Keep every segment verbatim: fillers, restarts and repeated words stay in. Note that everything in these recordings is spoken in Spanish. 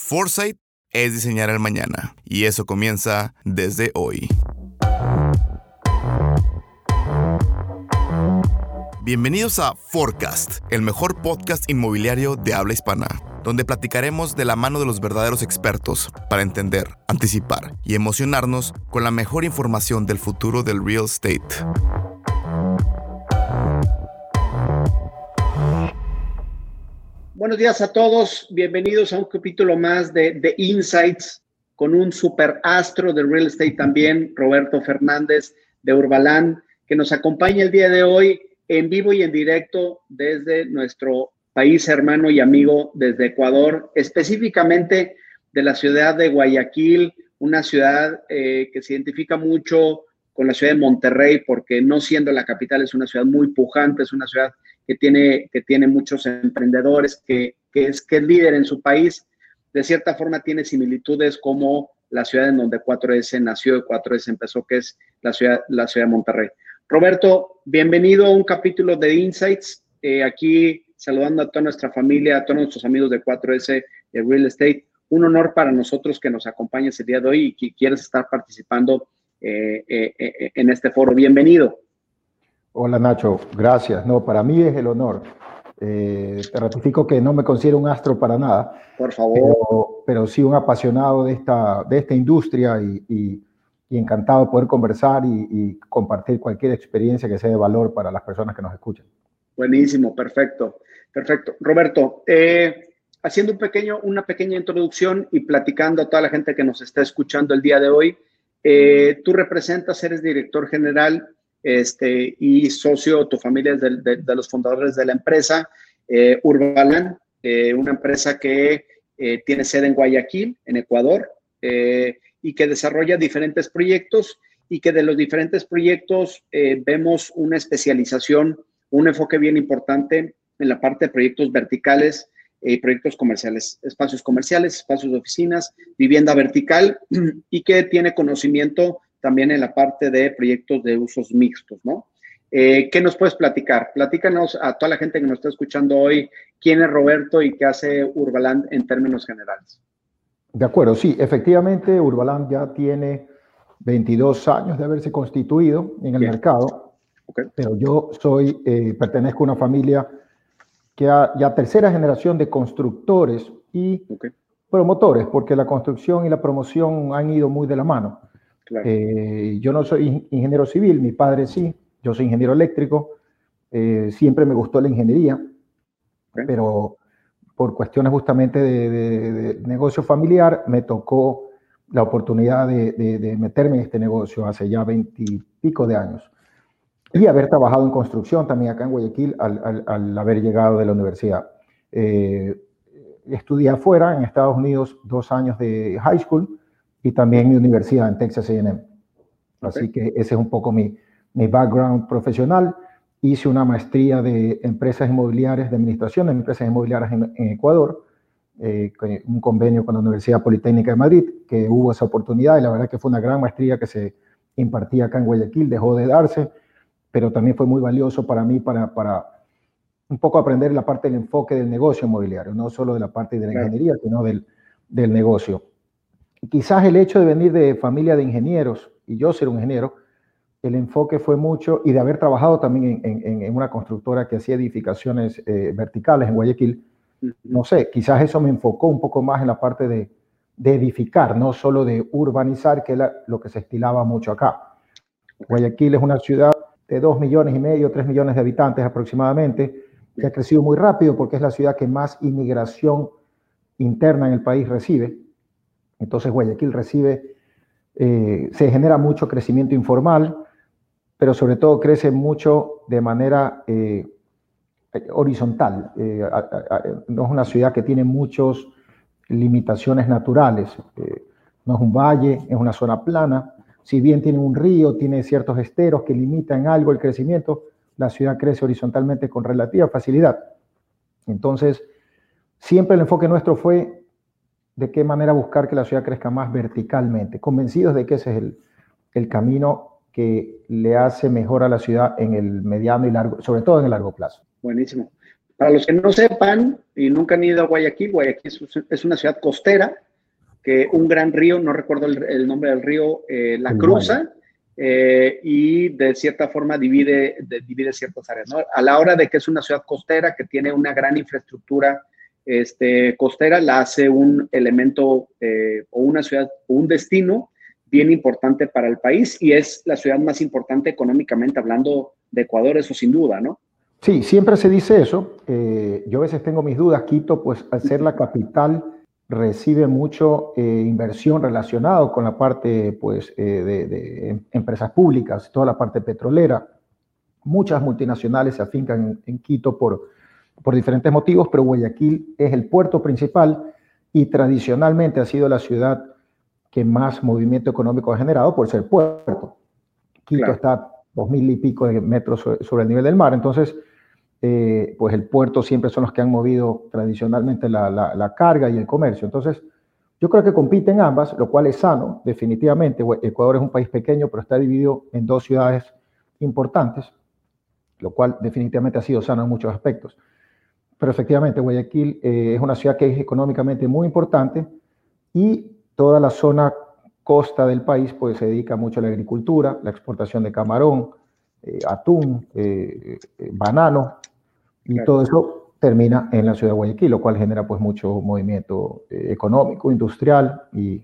Foresight es diseñar el mañana, y eso comienza desde hoy. Bienvenidos a Forecast, el mejor podcast inmobiliario de habla hispana, donde platicaremos de la mano de los verdaderos expertos para entender, anticipar y emocionarnos con la mejor información del futuro del real estate. Buenos días a todos, bienvenidos a un capítulo más de, de Insights con un super astro del real estate también, Roberto Fernández de Urbaland, que nos acompaña el día de hoy en vivo y en directo desde nuestro país hermano y amigo, desde Ecuador, específicamente de la ciudad de Guayaquil, una ciudad eh, que se identifica mucho con la ciudad de Monterrey, porque no siendo la capital es una ciudad muy pujante, es una ciudad que tiene, que tiene muchos emprendedores, que, que, es, que es líder en su país. De cierta forma tiene similitudes como la ciudad en donde cuatro ese nació y cuatro ese empezó, que es la ciudad, la ciudad de Monterrey. Roberto, bienvenido a un capítulo de Insights, eh, aquí saludando a toda nuestra familia, a todos nuestros amigos de cuatro ese de Real Estate. Un honor para nosotros que nos acompañes el día de hoy y que quieras estar participando eh, eh, eh, en este foro. Bienvenido. Hola Nacho, gracias. No, para mí es el honor. Eh, te ratifico que no me considero un astro para nada. Por favor. Pero, pero sí un apasionado de esta, de esta industria y, y, y encantado de poder conversar y, y compartir cualquier experiencia que sea de valor para las personas que nos escuchan. Buenísimo, perfecto, perfecto. Roberto, eh, haciendo un pequeño, una pequeña introducción y platicando a toda la gente que nos está escuchando el día de hoy, eh, tú representas, eres director general Este, y socio, tu familia es de, de, de los fundadores de la empresa eh, Urbaland, eh, una empresa que eh, tiene sede en Guayaquil, en Ecuador, eh, y que desarrolla diferentes proyectos y que de los diferentes proyectos eh, vemos una especialización, un enfoque bien importante en la parte de proyectos verticales y eh, proyectos comerciales, espacios comerciales, espacios de oficinas, vivienda vertical y que tiene conocimiento también en la parte de proyectos de usos mixtos, ¿no? Eh, ¿Qué nos puedes platicar? Platícanos a toda la gente que nos está escuchando hoy, quién es Roberto y qué hace Urbaland en términos generales. De acuerdo, sí, efectivamente Urbaland ya tiene veintidós años de haberse constituido en el Bien. mercado, okay. pero yo soy, eh, pertenezco a una familia que ha, ya tercera generación de constructores y okay. promotores, porque la construcción y la promoción han ido muy de la mano. Claro. Eh, yo no soy ingeniero civil, mi padre sí, yo soy ingeniero eléctrico, eh, siempre me gustó la ingeniería, okay. pero por cuestiones justamente de, de, de negocio familiar me tocó la oportunidad de, de, de meterme en este negocio hace ya veintipico de años y haber trabajado en construcción también acá en Guayaquil al, al, al haber llegado de la universidad. Eh, estudié afuera en Estados Unidos dos años de high school y también mi universidad en Texas A and M. Así okay. que ese es un poco mi, mi background profesional. Hice una maestría de empresas inmobiliarias, de administración de empresas inmobiliarias en, en Ecuador, eh, un convenio con la Universidad Politécnica de Madrid, que hubo esa oportunidad y la verdad que fue una gran maestría que se impartía acá en Guayaquil, dejó de darse, pero también fue muy valioso para mí para, para un poco aprender la parte del enfoque del negocio inmobiliario, no solo de la parte de la claro. ingeniería, sino del, del negocio. Quizás el hecho de venir de familia de ingenieros y yo ser un ingeniero, el enfoque fue mucho, y de haber trabajado también en, en, en una constructora que hacía edificaciones eh, verticales en Guayaquil, uh-huh. no sé, quizás eso me enfocó un poco más en la parte de, de edificar, no solo de urbanizar, que era lo que se estilaba mucho acá. Guayaquil es una ciudad de dos millones y medio, tres millones de habitantes aproximadamente, que ha crecido muy rápido porque es la ciudad que más inmigración interna en el país recibe. Entonces Guayaquil recibe, eh, se genera mucho crecimiento informal, pero sobre todo crece mucho de manera eh, horizontal. Eh, a, a, no es una ciudad que tiene muchas limitaciones naturales. Eh, no es un valle, es una zona plana. Si bien tiene un río, tiene ciertos esteros que limitan algo el crecimiento, la ciudad crece horizontalmente con relativa facilidad. Entonces, siempre el enfoque nuestro fue de qué manera buscar que la ciudad crezca más verticalmente, convencidos de que ese es el, el camino que le hace mejor a la ciudad en el mediano y largo, sobre todo en el largo plazo. Buenísimo. Para los que no sepan y nunca han ido a Guayaquil, Guayaquil es una ciudad costera, que un gran río, no recuerdo el, el nombre del río, eh, la cruza eh, y de cierta forma divide, de, divide ciertas áreas, ¿no? A la hora de que es una ciudad costera, que tiene una gran infraestructura este, costera, la hace un elemento eh, o una ciudad o un destino bien importante para el país, y es la ciudad más importante económicamente hablando de Ecuador, eso sin duda, ¿no? Sí, siempre se dice eso. Eh, yo a veces tengo mis dudas. Quito, pues al ser la capital, recibe mucho eh, inversión relacionada con la parte pues, eh, de, de empresas públicas, toda la parte petrolera. Muchas multinacionales se afincan en, en Quito por, por diferentes motivos, pero Guayaquil es el puerto principal y tradicionalmente ha sido la ciudad que más movimiento económico ha generado por ser puerto. Quito claro. está a dos mil y pico de metros sobre el nivel del mar, entonces eh, pues el puerto siempre son los que han movido tradicionalmente la, la, la carga y el comercio. Entonces yo creo que compiten ambas, lo cual es sano, definitivamente. Ecuador es un país pequeño, pero está dividido en dos ciudades importantes, lo cual definitivamente ha sido sano en muchos aspectos. Pero efectivamente Guayaquil eh, es una ciudad que es económicamente muy importante, y toda la zona costa del país pues se dedica mucho a la agricultura, la exportación de camarón, eh, atún, eh, eh, banano, y claro. todo eso termina en la ciudad de Guayaquil, lo cual genera pues mucho movimiento eh, económico, industrial, y,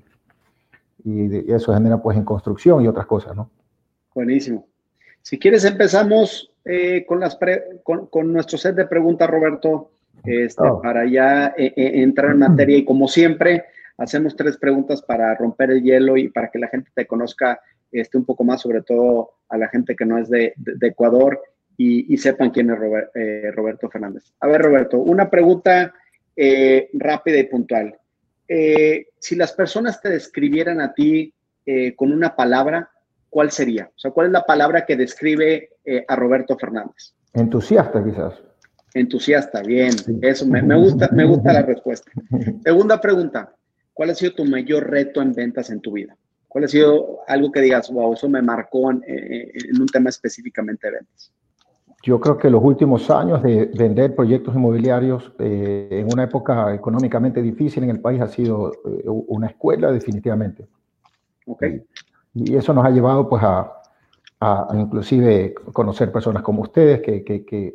y, de, y eso genera pues en construcción y otras cosas, ¿no? Buenísimo. Si quieres empezamos eh, con, las pre, con, con nuestro set de preguntas, Roberto, este, oh. para ya eh, eh, entrar en materia, y como siempre hacemos tres preguntas para romper el hielo y para que la gente te conozca este, un poco más, sobre todo a la gente que no es de, de, de Ecuador, y, y sepan quién es Robert, eh, Roberto Fernández. A ver, Roberto, una pregunta eh, rápida y puntual. Eh, si las personas te describieran a ti eh, con una palabra, ¿cuál sería? O sea, ¿cuál es la palabra que describe eh, a Roberto Fernández? Entusiasta, quizás. Entusiasta, bien. Sí. Eso, me, me, gusta, me gusta la respuesta. Segunda pregunta. ¿Cuál ha sido tu mayor reto en ventas en tu vida? ¿Cuál ha sido algo que digas, wow, eso me marcó en, en un tema específicamente de ventas? Yo creo que los últimos años de vender proyectos inmobiliarios eh, en una época económicamente difícil en el país ha sido eh, una escuela, definitivamente. Okay. Y, y eso nos ha llevado pues a, a, a inclusive conocer personas como ustedes que, que, que,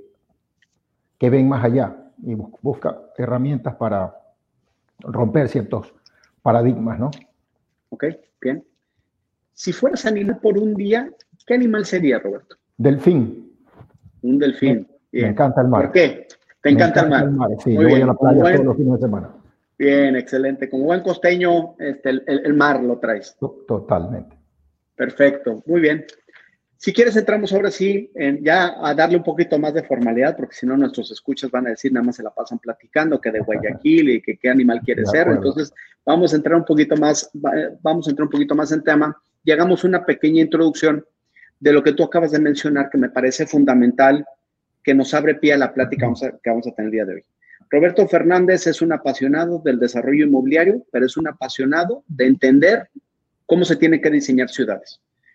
que ven más allá y bus, buscan herramientas para romper ciertos paradigmas, ¿no? Ok, bien. Si fueras animal por un día, ¿qué animal sería, Roberto? Delfín. Un delfín. Me, me encanta el mar. ¿Por qué? ¿Te me encanta, encanta el mar? el mar? Sí, yo voy a la playa buen, todos los fines de semana. Bien, excelente. Como buen costeño, este, el, el, el mar lo traes. Totalmente. Perfecto, muy bien. Si quieres, entramos ahora sí en ya a darle un poquito más de formalidad, porque si no nuestros escuchas van a decir, nada más se la pasan platicando, que de Guayaquil y que qué animal quiere ser. Entonces, vamos a entrar un poquito más, vamos a entrar un poquito más en tema y hagamos una pequeña introducción de lo que tú acabas de mencionar, que me parece fundamental, que nos abre pie a la plática vamos a, que vamos a tener el día de hoy. Roberto Fernández es un apasionado del desarrollo inmobiliario, pero es un apasionado de entender cómo se tienen que diseñar ciudades.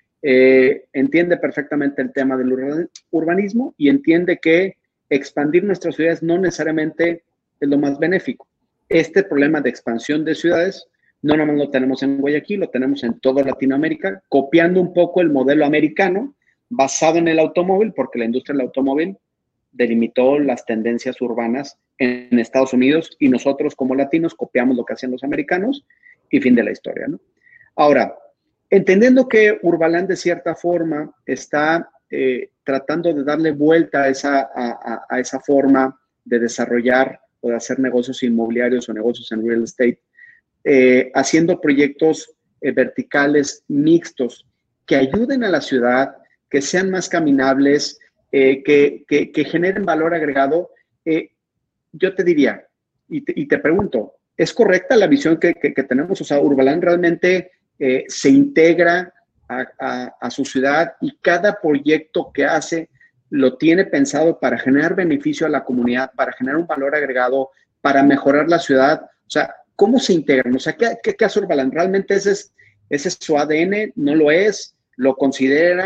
Eh, entiende perfectamente el tema del urbanismo y entiende que expandir nuestras ciudades no necesariamente es lo más benéfico. Este problema de expansión de ciudades no nada más lo tenemos en Guayaquil, lo tenemos en toda Latinoamérica, copiando un poco el modelo americano basado en el automóvil, porque la industria del automóvil delimitó las tendencias urbanas en Estados Unidos y nosotros como latinos copiamos lo que hacían los americanos y fin de la historia, ¿no? Ahora, entendiendo que Urbaland de cierta forma está eh, tratando de darle vuelta a esa, a, a, a esa forma de desarrollar o de hacer negocios inmobiliarios o negocios en real estate, eh, haciendo proyectos eh, verticales mixtos que ayuden a la ciudad, que sean más caminables, eh, que, que, que generen valor agregado. Eh, yo te diría, y te, y te pregunto, ¿es correcta la visión que, que, que tenemos? O sea, Urbaland realmente eh, se integra a, a, a su ciudad y cada proyecto que hace lo tiene pensado para generar beneficio a la comunidad, para generar un valor agregado, para mejorar la ciudad. O sea, ¿cómo se integran? O sea, ¿qué, qué, qué hace Urbaland? ¿Realmente ese es, ese es su A D N? ¿No lo es? ¿Lo consideran?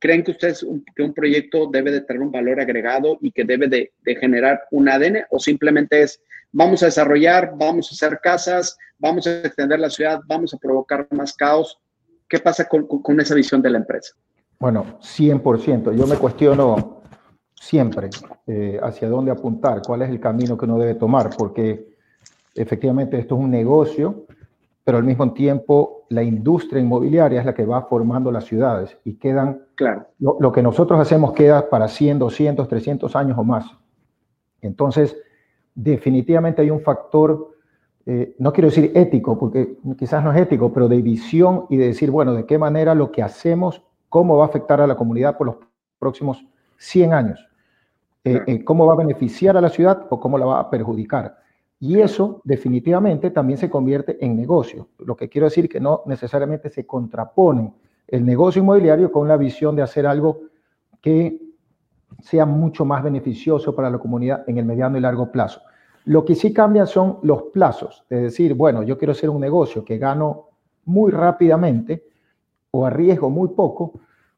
¿creen que ustedes un, que un proyecto debe de tener un valor agregado y que debe de, de generar un A D N, o simplemente es vamos a desarrollar, vamos a hacer casas, vamos a extender la ciudad, vamos a provocar más caos? ¿Qué pasa con, con, con esa visión de la empresa? Bueno, cien por ciento. Yo me cuestiono siempre eh, hacia dónde apuntar, cuál es el camino que uno debe tomar, porque efectivamente esto es un negocio, pero al mismo tiempo la industria inmobiliaria es la que va formando las ciudades y quedan, claro. lo, lo que nosotros hacemos queda para cien, doscientos, trescientos años o más. Entonces, definitivamente hay un factor, eh, no quiero decir ético, porque quizás no es ético, pero de visión y de decir, bueno, de qué manera lo que hacemos, cómo va a afectar a la comunidad por los próximos cien años. Eh, claro. eh, cómo va a beneficiar a la ciudad o cómo la va a perjudicar. Y eso definitivamente también se convierte en negocio. Lo que quiero decir que no necesariamente se contrapone el negocio inmobiliario con la visión de hacer algo que sea mucho más beneficioso para la comunidad en el mediano y largo plazo. Lo que sí cambia son los plazos. Es decir, bueno, yo quiero hacer un negocio que gano muy rápidamente o arriesgo muy poco,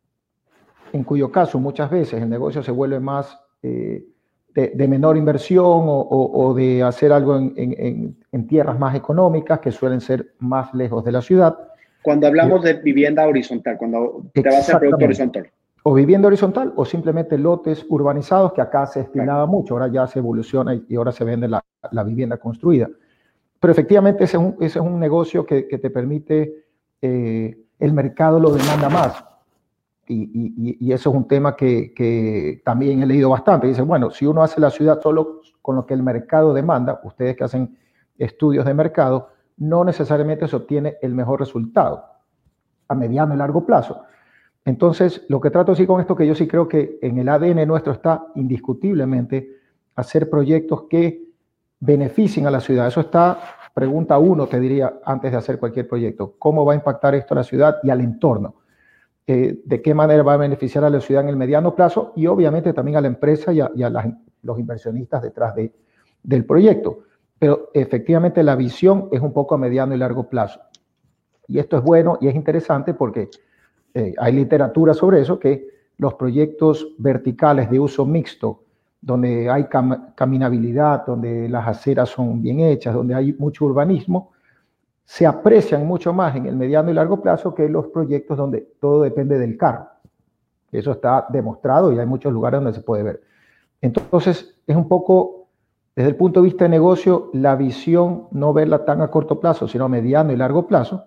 en cuyo caso muchas veces el negocio se vuelve más eh, de, de menor inversión o, o, o de hacer algo en, en, en tierras más económicas que suelen ser más lejos de la ciudad. Cuando hablamos eh, de vivienda horizontal, cuando te vas al producto horizontal. O vivienda horizontal o simplemente lotes urbanizados, que acá se estilaba mucho, ahora ya se evoluciona y, y ahora se vende la, la vivienda construida. Pero efectivamente ese es un, ese es un negocio que, que te permite, eh, el mercado lo demanda más. Y, y, y eso es un tema que, que también he leído bastante. Dice, bueno, si uno hace la ciudad solo con lo que el mercado demanda, ustedes que hacen estudios de mercado, no necesariamente se obtiene el mejor resultado a mediano y largo plazo. Entonces, lo que trato de decir con esto, que yo sí creo que en el A D N nuestro está indiscutiblemente hacer proyectos que beneficien a la ciudad. Eso está, pregunta uno, te diría, antes de hacer cualquier proyecto. ¿Cómo va a impactar esto a la ciudad y al entorno? Eh, ¿De qué manera va a beneficiar a la ciudad en el mediano plazo? Y obviamente también a la empresa y a, y a las, los inversionistas detrás de, del proyecto. Pero efectivamente la visión es un poco a mediano y largo plazo. Y esto es bueno y es interesante porque eh, hay literatura sobre eso, que los proyectos verticales de uso mixto, donde hay cam caminabilidad, donde las aceras son bien hechas, donde hay mucho urbanismo, se aprecian mucho más en el mediano y largo plazo que los proyectos donde todo depende del carro. Eso está demostrado y hay muchos lugares donde se puede ver. Entonces, es un poco, desde el punto de vista de negocio, la visión no verla tan a corto plazo, sino a mediano y largo plazo.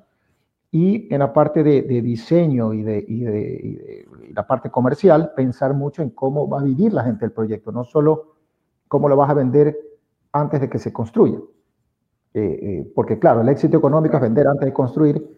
Y en la parte de, de diseño y, de, y, de, y, de, y la parte comercial, pensar mucho en cómo va a vivir la gente el proyecto, no solo cómo lo vas a vender antes de que se construya. Eh, eh, porque claro, el éxito económico es vender antes de construir,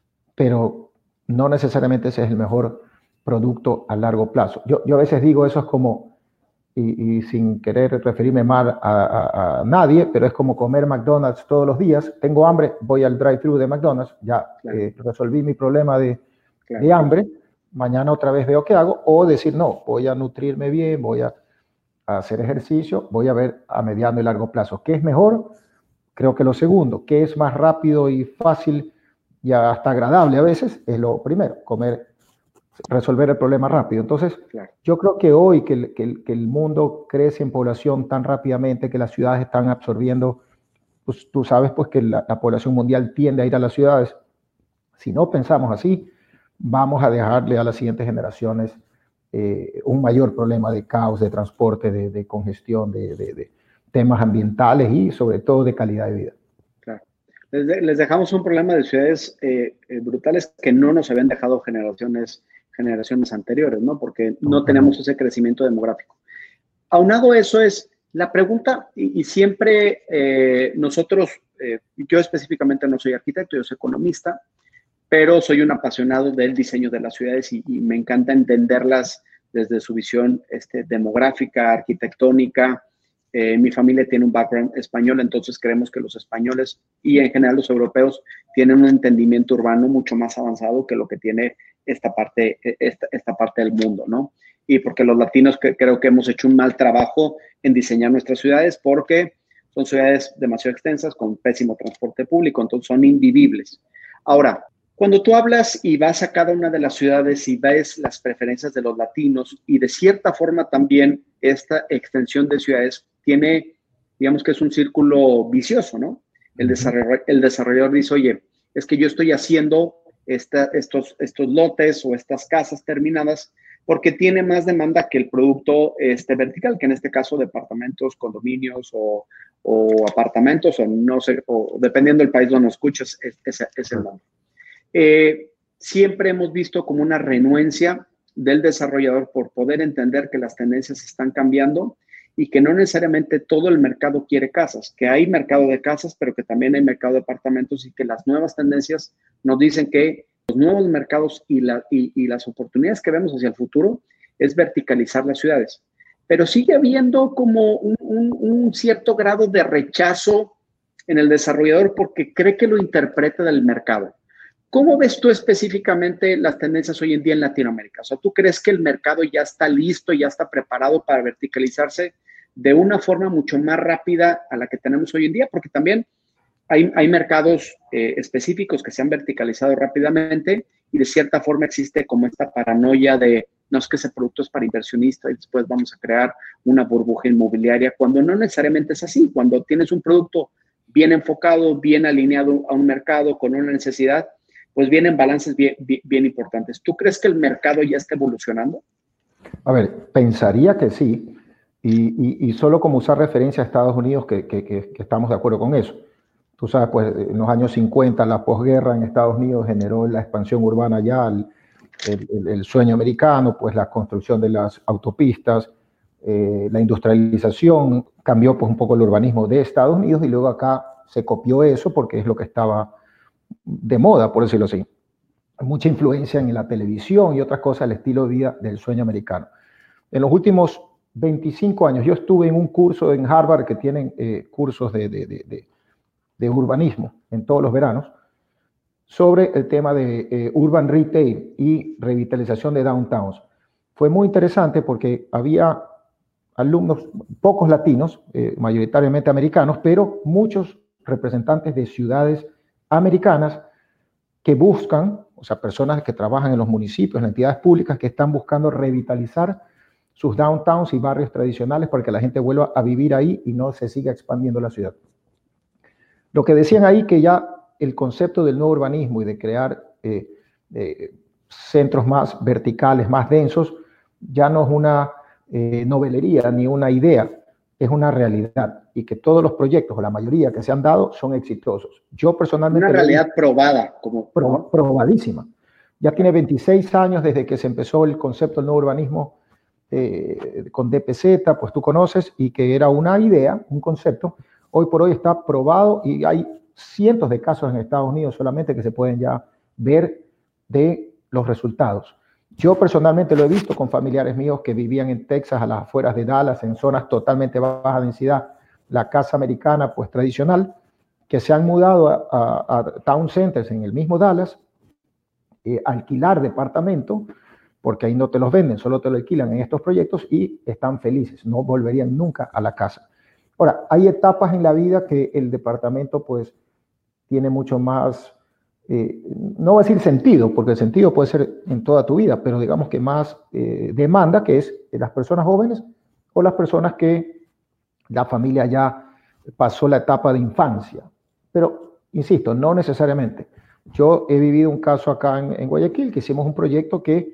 pero no necesariamente ese es el mejor producto a largo plazo. Yo, yo a veces digo eso es como, y, y sin querer referirme mal a, a, a nadie, pero es como comer McDonald's todos los días. Tengo hambre, voy al drive-thru de McDonald's, ya claro. eh, resolví mi problema de, claro. de hambre, mañana otra vez veo qué hago, o decir no, voy a nutrirme bien, voy a, a hacer ejercicio, voy a ver a mediano y largo plazo. ¿Qué es mejor? Creo que lo segundo, que es más rápido y fácil y hasta agradable a veces, es lo primero, comer, resolver el problema rápido. Entonces, claro. yo creo que hoy que el, que, el, que el mundo crece en población tan rápidamente, que las ciudades están absorbiendo, pues tú sabes pues que la, la población mundial tiende a ir a las ciudades. Si no pensamos así, vamos a dejarle a las siguientes generaciones eh, un mayor problema de caos, de transporte, de, de congestión, de... de, de temas ambientales y sobre todo de calidad de vida. Claro. Les, de, les dejamos un problema de ciudades eh, eh, brutales que no nos habían dejado generaciones, generaciones anteriores, ¿no? Porque no uh-huh. tenemos ese crecimiento demográfico. Aunado a eso es la pregunta, y, y siempre eh, nosotros, eh, yo específicamente no soy arquitecto, yo soy economista, pero soy un apasionado del diseño de las ciudades y, y me encanta entenderlas desde su visión este, demográfica, arquitectónica. Eh, mi familia tiene un background español, entonces creemos que los españoles y en general los europeos tienen un entendimiento urbano mucho más avanzado que lo que tiene esta parte, esta, esta parte del mundo, ¿no? Y porque los latinos que, creo que hemos hecho un mal trabajo en diseñar nuestras ciudades porque son ciudades demasiado extensas con pésimo transporte público, entonces son invivibles. Ahora, Cuando tú hablas y vas a cada una de las ciudades y ves las preferencias de los latinos y de cierta forma también esta extensión de ciudades tiene, digamos que es un círculo vicioso, ¿no? El, uh-huh. desarroll, el desarrollador dice, oye, es que yo estoy haciendo esta, estos, estos lotes o estas casas terminadas porque tiene más demanda que el producto este, vertical, que en este caso departamentos, condominios o, o apartamentos, o no sé, o dependiendo del país donde nos escuches, es, es, es el nombre. Eh, siempre hemos visto como una renuencia del desarrollador por poder entender que las tendencias están cambiando y que no necesariamente todo el mercado quiere casas, que hay mercado de casas, pero que también hay mercado de apartamentos y que las nuevas tendencias nos dicen que los nuevos mercados y, la, y, y las oportunidades que vemos hacia el futuro es verticalizar las ciudades. Pero sigue habiendo como un, un, un cierto grado de rechazo en el desarrollador porque cree que lo interpreta del mercado. ¿Cómo ves tú específicamente las tendencias hoy en día en Latinoamérica? O sea, ¿tú crees que el mercado ya está listo, ya está preparado para verticalizarse de una forma mucho más rápida a la que tenemos hoy en día? Porque también hay, hay mercados eh, específicos que se han verticalizado rápidamente y de cierta forma existe como esta paranoia de no es que ese producto es para inversionistas y después vamos a crear una burbuja inmobiliaria, cuando no necesariamente es así. Cuando tienes un producto bien enfocado, bien alineado a un mercado con una necesidad, pues vienen balances bien, bien, bien importantes. ¿Tú crees que el mercado ya está evolucionando? A ver, pensaría que sí, y, y, y solo como usar referencia a Estados Unidos, que, que, que, que estamos de acuerdo con eso. Tú sabes, pues en los años cincuenta, la posguerra en Estados Unidos generó la expansión urbana ya, el, el, el sueño americano, pues la construcción de las autopistas, eh, la industrialización, cambió pues un poco el urbanismo de Estados Unidos y luego acá se copió eso porque es lo que estaba de moda, por decirlo así. Mucha influencia en la televisión y otras cosas, el estilo de vida del sueño americano. En los últimos veinticinco años, yo estuve en un curso en Harvard que tienen eh, cursos de, de, de, de, de urbanismo en todos los veranos, sobre el tema de eh, urban retail y revitalización de downtowns. Fue muy interesante porque había alumnos, pocos latinos, eh, mayoritariamente americanos, pero muchos representantes de ciudades americanas que buscan, o sea, personas que trabajan en los municipios, en entidades públicas que están buscando revitalizar sus downtowns y barrios tradicionales para que la gente vuelva a vivir ahí y no se siga expandiendo la ciudad. Lo que decían ahí que ya el concepto del nuevo urbanismo y de crear eh, eh, centros más verticales, más densos, ya no es una eh, novelería ni una idea, es una realidad y que todos los proyectos, o la mayoría que se han dado, son exitosos. Yo personalmente... Una realidad probada. Como... Pro, probadísima. Ya tiene veintiséis años desde que se empezó el concepto del nuevo urbanismo eh, con D P Z, pues tú conoces, y que era una idea, un concepto. Hoy por hoy está probado y hay cientos de casos en Estados Unidos solamente que se pueden ya ver de los resultados. Yo personalmente lo he visto con familiares míos que vivían en Texas, a las afueras de Dallas, en zonas totalmente baja densidad, la casa americana pues tradicional, que se han mudado a, a, a town centers en el mismo Dallas, eh, alquilar departamento, porque ahí no te los venden, solo te lo alquilan en estos proyectos y están felices, no volverían nunca a la casa. Ahora, hay etapas en la vida que el departamento pues tiene mucho más... Eh, no voy a decir sentido, porque el sentido puede ser en toda tu vida, pero digamos que más eh, demanda, que es las personas jóvenes o las personas que la familia ya pasó la etapa de infancia. Pero, insisto, no necesariamente. Yo he vivido un caso acá en, en Guayaquil, que hicimos un proyecto que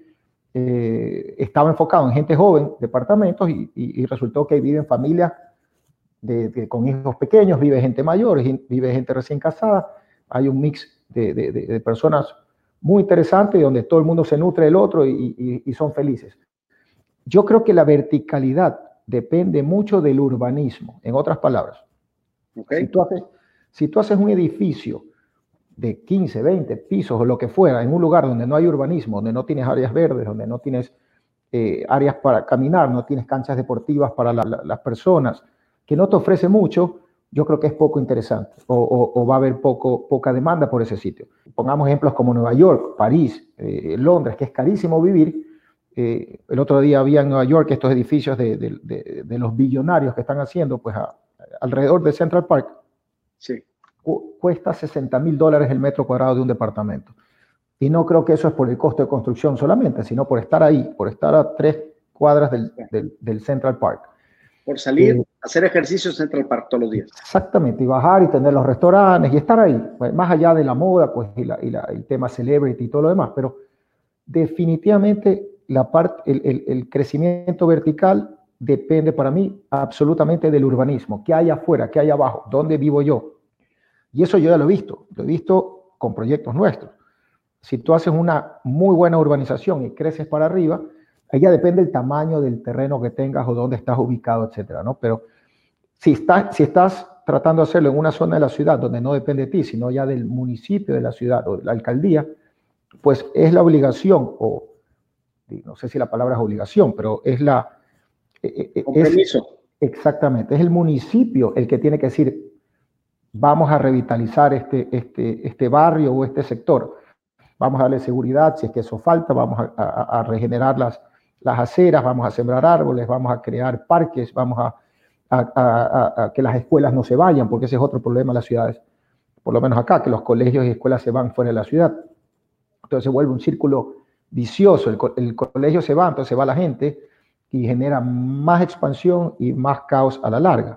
eh, estaba enfocado en gente joven, departamentos, y, y, y resultó que viven familias de, de, con hijos pequeños, vive gente mayor, vive gente recién casada, hay un mix De, de, de personas muy interesantes donde todo el mundo se nutre del otro y, y, y son felices. Yo creo que la verticalidad depende mucho del urbanismo, en otras palabras. Okay. Si, tú haces, si tú haces un edificio de quince, veinte pisos o lo que fuera en un lugar donde no hay urbanismo, donde no tienes áreas verdes, donde no tienes eh, áreas para caminar, no tienes canchas deportivas para la, la, las personas, que no te ofrece mucho, yo creo que es poco interesante o, o, o va a haber poco, poca demanda por ese sitio. Pongamos ejemplos como Nueva York, París, eh, Londres, que es carísimo vivir. Eh, el otro día había en Nueva York estos edificios de, de, de, de los billonarios que están haciendo pues a, alrededor de Central Park. Sí. Cu- cuesta sesenta mil dólares el metro cuadrado de un departamento. Y no creo que eso es por el costo de construcción solamente, sino por estar ahí, por estar a tres cuadras del, del, del Central Park. Por salir, eh, hacer ejercicio en Central Park todos los días. Exactamente, y bajar y tener los restaurantes y estar ahí, más allá de la moda, pues, y, la, y la, el tema celebrity y todo lo demás, pero definitivamente la parte, el, el, el crecimiento vertical depende para mí absolutamente del urbanismo, qué hay afuera, qué hay abajo, dónde vivo yo. Y eso yo ya lo he visto, lo he visto con proyectos nuestros. Si tú haces una muy buena urbanización y creces para arriba, ahí ya depende el tamaño del terreno que tengas o dónde estás ubicado, etcétera, ¿no? Pero si estás, si estás tratando de hacerlo en una zona de la ciudad donde no depende de ti, sino ya del municipio de la ciudad o de la alcaldía, pues es la obligación, o no sé si la palabra es obligación, pero es la... Compromiso. Es, exactamente, es el municipio el que tiene que decir, vamos a revitalizar este, este, este barrio o este sector, vamos a darle seguridad si es que eso falta, vamos a, a, a regenerar las, las aceras, vamos a sembrar árboles, vamos a crear parques, vamos a, a, a, a que las escuelas no se vayan, porque ese es otro problema en las ciudades, por lo menos acá, que los colegios y escuelas se van fuera de la ciudad. Entonces se vuelve un círculo vicioso, el, el colegio se va, entonces se va la gente y genera más expansión y más caos a la larga.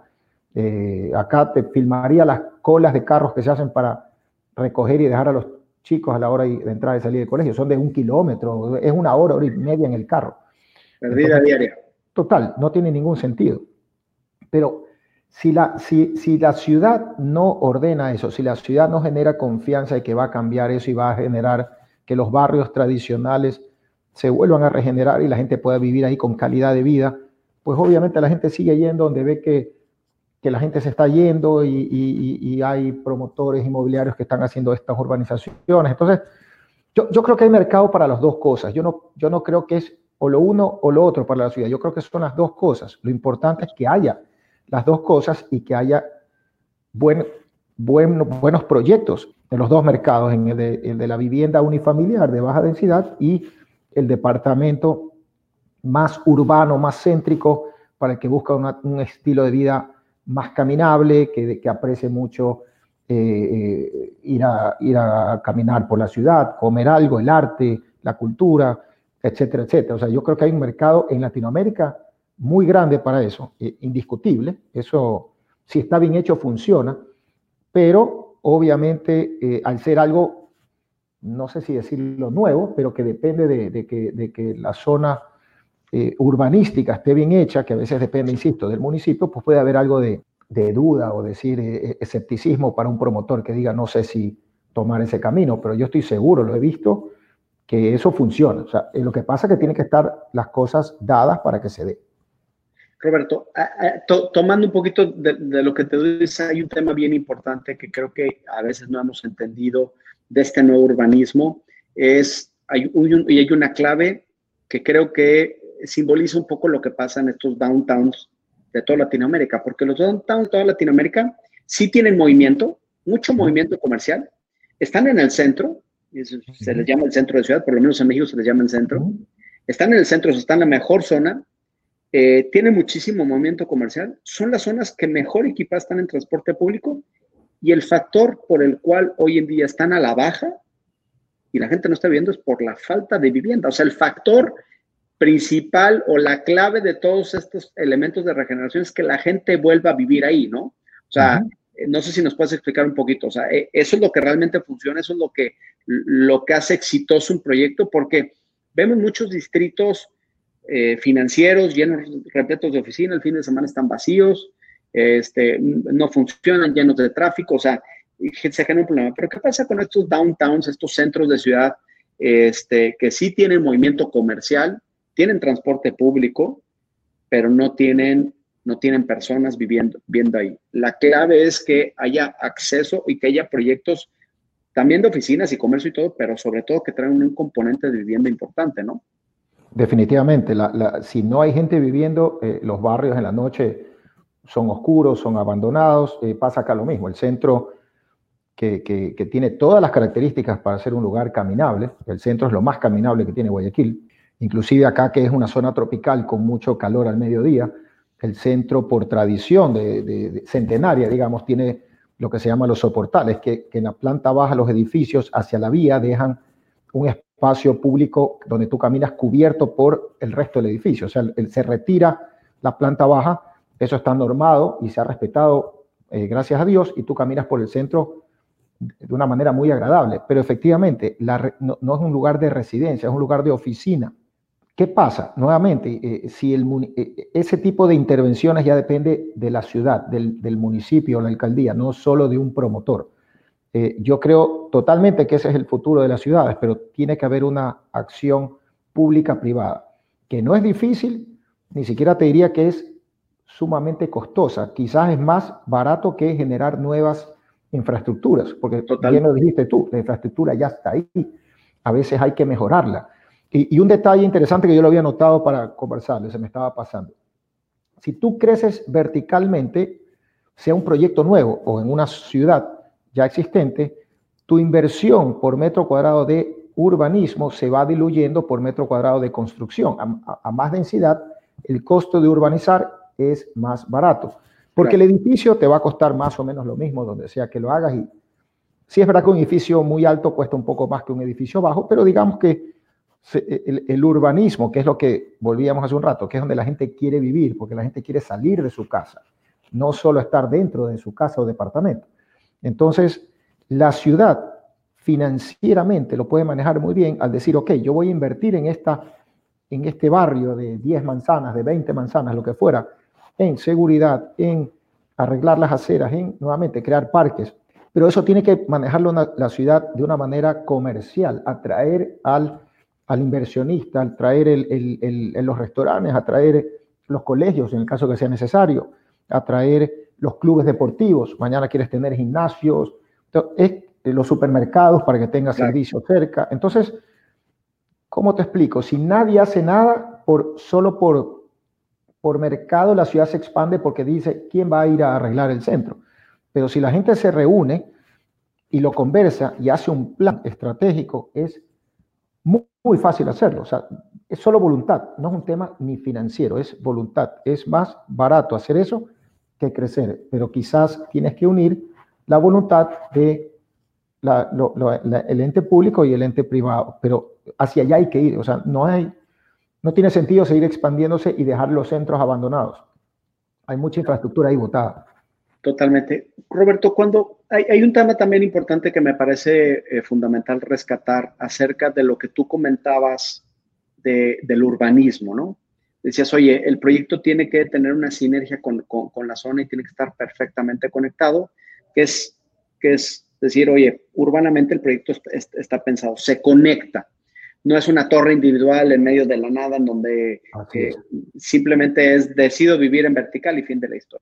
Eh, acá te filmaría las colas de carros que se hacen para recoger y dejar a los chicos a la hora de entrar y salir del colegio. Son de un kilómetro, es una hora, hora y media en el carro. Perdida diaria. Total, no tiene ningún sentido. Pero si la, si, si la ciudad no ordena eso, si la ciudad no genera confianza de que va a cambiar eso y va a generar que los barrios tradicionales se vuelvan a regenerar y la gente pueda vivir ahí con calidad de vida, pues obviamente la gente sigue yendo donde ve que, que la gente se está yendo y, y, y hay promotores inmobiliarios que están haciendo estas urbanizaciones. Entonces, yo, yo creo que hay mercado para las dos cosas. Yo no, yo no creo que es o lo uno o lo otro para la ciudad. Yo creo que son las dos cosas. Lo importante es que haya las dos cosas y que haya buen, buen, buenos proyectos en los dos mercados, en el de, el de la vivienda unifamiliar de baja densidad y el departamento más urbano, más céntrico, para el que busca una, un estilo de vida más caminable, que, que aprecie mucho eh, eh, ir, a, ir a caminar por la ciudad, comer algo, el arte, la cultura, etcétera, etcétera. O sea, yo creo que hay un mercado en Latinoamérica muy grande para eso, eh, indiscutible. Eso, si está bien hecho, funciona, pero obviamente eh, al ser algo, no sé si decirlo nuevo, pero que depende de, de, que, de que la zona eh, urbanística esté bien hecha, que a veces depende, insisto, del municipio, pues puede haber algo de, de duda o decir eh, escepticismo para un promotor que diga no sé si tomar ese camino, pero yo estoy seguro, lo he visto, que eso funciona. O sea, lo que pasa es que tienen que estar las cosas dadas para que se dé. Roberto, a, a, to, tomando un poquito de, de lo que te dice, hay un tema bien importante que creo que a veces no hemos entendido de este nuevo urbanismo, es, hay, un, y hay una clave que creo que simboliza un poco lo que pasa en estos downtowns de toda Latinoamérica, porque los downtowns de toda Latinoamérica sí tienen movimiento, mucho movimiento comercial, están en el centro, se les llama el centro de ciudad, por lo menos en México se les llama el centro, están en el centro, están en la mejor zona, eh, tienen muchísimo movimiento comercial, son las zonas que mejor equipadas están en transporte público y el factor por el cual hoy en día están a la baja y la gente no está viviendo es por la falta de vivienda. O sea, el factor principal o la clave de todos estos elementos de regeneración es que la gente vuelva a vivir ahí, ¿no? O sea, uh-huh. no sé si nos puedes explicar un poquito. O sea, eso es lo que realmente funciona, eso es lo que, lo que hace exitoso un proyecto, porque vemos muchos distritos eh, financieros llenos, repletos de oficinas, el fin de semana están vacíos, este, no funcionan, llenos de tráfico, o sea, se genera un problema. Pero ¿qué pasa con estos downtowns, estos centros de ciudad este, que sí tienen movimiento comercial, tienen transporte público, pero no tienen, no tienen personas viviendo, viviendo ahí? La clave es que haya acceso y que haya proyectos también de oficinas y comercio y todo, pero sobre todo que traigan un componente de vivienda importante, ¿no? Definitivamente. La, la, si no hay gente viviendo, eh, los barrios en la noche son oscuros, son abandonados. Eh, pasa acá lo mismo. El centro que, que, que tiene todas las características para ser un lugar caminable, el centro es lo más caminable que tiene Guayaquil. Inclusive acá, que es una zona tropical con mucho calor al mediodía, el centro por tradición de, de, de centenaria, digamos, tiene lo que se llama los soportales, que, que en la planta baja los edificios hacia la vía dejan un espacio público donde tú caminas cubierto por el resto del edificio. O sea, el, se retira la planta baja, eso está normado y se ha respetado, eh, gracias a Dios, y tú caminas por el centro de una manera muy agradable. Pero efectivamente, la, no, no es un lugar de residencia, es un lugar de oficina. ¿Qué pasa? Nuevamente, eh, si el, eh, ese tipo de intervenciones ya depende de la ciudad, del, del municipio o la alcaldía, no solo de un promotor. Eh, yo creo totalmente que ese es el futuro de las ciudades, pero tiene que haber una acción pública-privada, que no es difícil, ni siquiera te diría que es sumamente costosa. Quizás es más barato que generar nuevas infraestructuras, porque Total. Bien lo dijiste tú, la infraestructura ya está ahí. A veces hay que mejorarla. Y, y un detalle interesante que yo lo había notado para conversarlo, se me estaba pasando. Si tú creces verticalmente, sea un proyecto nuevo o en una ciudad ya existente, tu inversión por metro cuadrado de urbanismo se va diluyendo por metro cuadrado de construcción. A, a, a más densidad, el costo de urbanizar es más barato, porque claro. El edificio te va a costar más o menos lo mismo donde sea que lo hagas. Y sí es verdad que un edificio muy alto cuesta un poco más que un edificio bajo, pero digamos que El, el urbanismo, que es lo que volvíamos hace un rato, que es donde la gente quiere vivir, porque la gente quiere salir de su casa, no solo estar dentro de su casa o departamento. Entonces, la ciudad financieramente lo puede manejar muy bien al decir, ok, yo voy a invertir en, esta, en este barrio de diez manzanas, de veinte manzanas, lo que fuera, en seguridad, en arreglar las aceras, en nuevamente crear parques, pero eso tiene que manejarlo una, la ciudad de una manera comercial, atraer al al inversionista, al traer el, el, el, el, los restaurantes, a traer los colegios, en el caso que sea necesario, a traer los clubes deportivos. Mañana quieres tener gimnasios, es, los supermercados para que tengas claro. Servicio cerca. Entonces, ¿cómo te explico? Si nadie hace nada, por, solo por, por mercado la ciudad se expande porque dice, ¿quién va a ir a arreglar el centro? Pero si la gente se reúne y lo conversa y hace un plan estratégico, es muy, muy fácil hacerlo. O sea, es solo voluntad, no es un tema ni financiero, es voluntad. Es más barato hacer eso que crecer, pero quizás tienes que unir la voluntad de la, lo, lo, la, el ente público y el ente privado, pero hacia allá hay que ir. O sea, no, hay, no tiene sentido seguir expandiéndose y dejar los centros abandonados. Hay mucha infraestructura ahí botada. Totalmente. Roberto, cuando hay, hay un tema también importante que me parece eh, fundamental rescatar acerca de lo que tú comentabas de, del urbanismo, ¿no? Decías, oye, el proyecto tiene que tener una sinergia con, con, con la zona y tiene que estar perfectamente conectado, que es, que es decir, oye, urbanamente el proyecto está, está pensado, se conecta. No es una torre individual en medio de la nada en donde eh, simplemente es decido vivir en vertical y fin de la historia.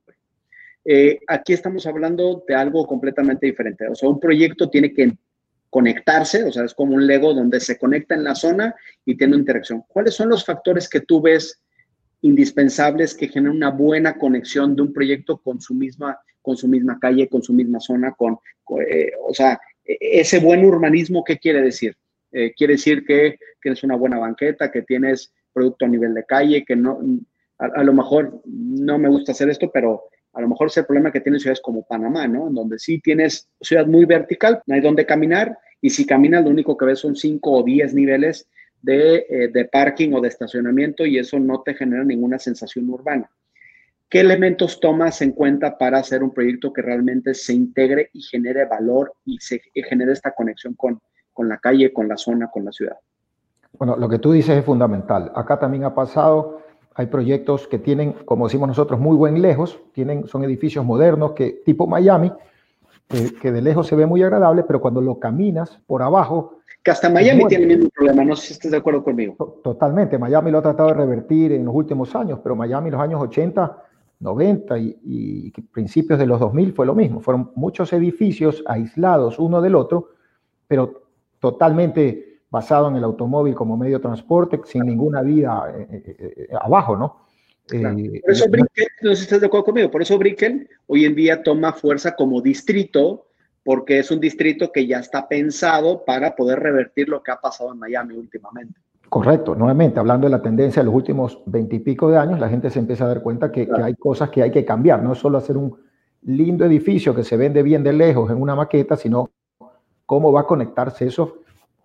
Eh, aquí estamos hablando de algo completamente diferente. O sea, un proyecto tiene que conectarse, o sea, es como un Lego donde se conecta en la zona y tiene una interacción. ¿Cuáles son los factores que tú ves indispensables que generan una buena conexión de un proyecto con su misma, con su misma calle, con su misma zona? Con, con eh, o sea, ese buen urbanismo, ¿qué quiere decir? Eh, quiere decir que tienes una buena banqueta, que tienes producto a nivel de calle, que no, a, a lo mejor no me gusta hacer esto, pero a lo mejor es el problema que tienen ciudades como Panamá, ¿no? En donde sí tienes ciudad muy vertical, no hay dónde caminar, y si caminas lo único que ves son cinco o diez niveles de, eh, de parking o de estacionamiento, y eso no te genera ninguna sensación urbana. ¿Qué elementos tomas en cuenta para hacer un proyecto que realmente se integre y genere valor y se y genere esta conexión con, con la calle, con la zona, con la ciudad? Bueno, lo que tú dices es fundamental. Acá también ha pasado. Hay proyectos que tienen, como decimos nosotros, muy buen lejos, tienen, son edificios modernos, que, tipo Miami, que, que de lejos se ve muy agradable, pero cuando lo caminas por abajo... Que hasta Miami tiene el mismo problema, no sé si estás de acuerdo conmigo. Totalmente, Miami lo ha tratado de revertir en los últimos años, pero Miami en los años ochenta, noventa y, y principios de los dos mil fue lo mismo. Fueron muchos edificios aislados uno del otro, pero totalmente... basado en el automóvil como medio de transporte, sin ninguna vida eh, eh, abajo, ¿no? Claro. Eh, por eso Brickell, no sé si estás de acuerdo conmigo, por eso Brickell hoy en día toma fuerza como distrito, porque es un distrito que ya está pensado para poder revertir lo que ha pasado en Miami últimamente. Correcto, nuevamente, hablando de la tendencia de los últimos veintipico de años, la gente se empieza a dar cuenta que, claro. que hay cosas que hay que cambiar, no es solo hacer un lindo edificio que se vende bien de lejos en una maqueta, sino cómo va a conectarse eso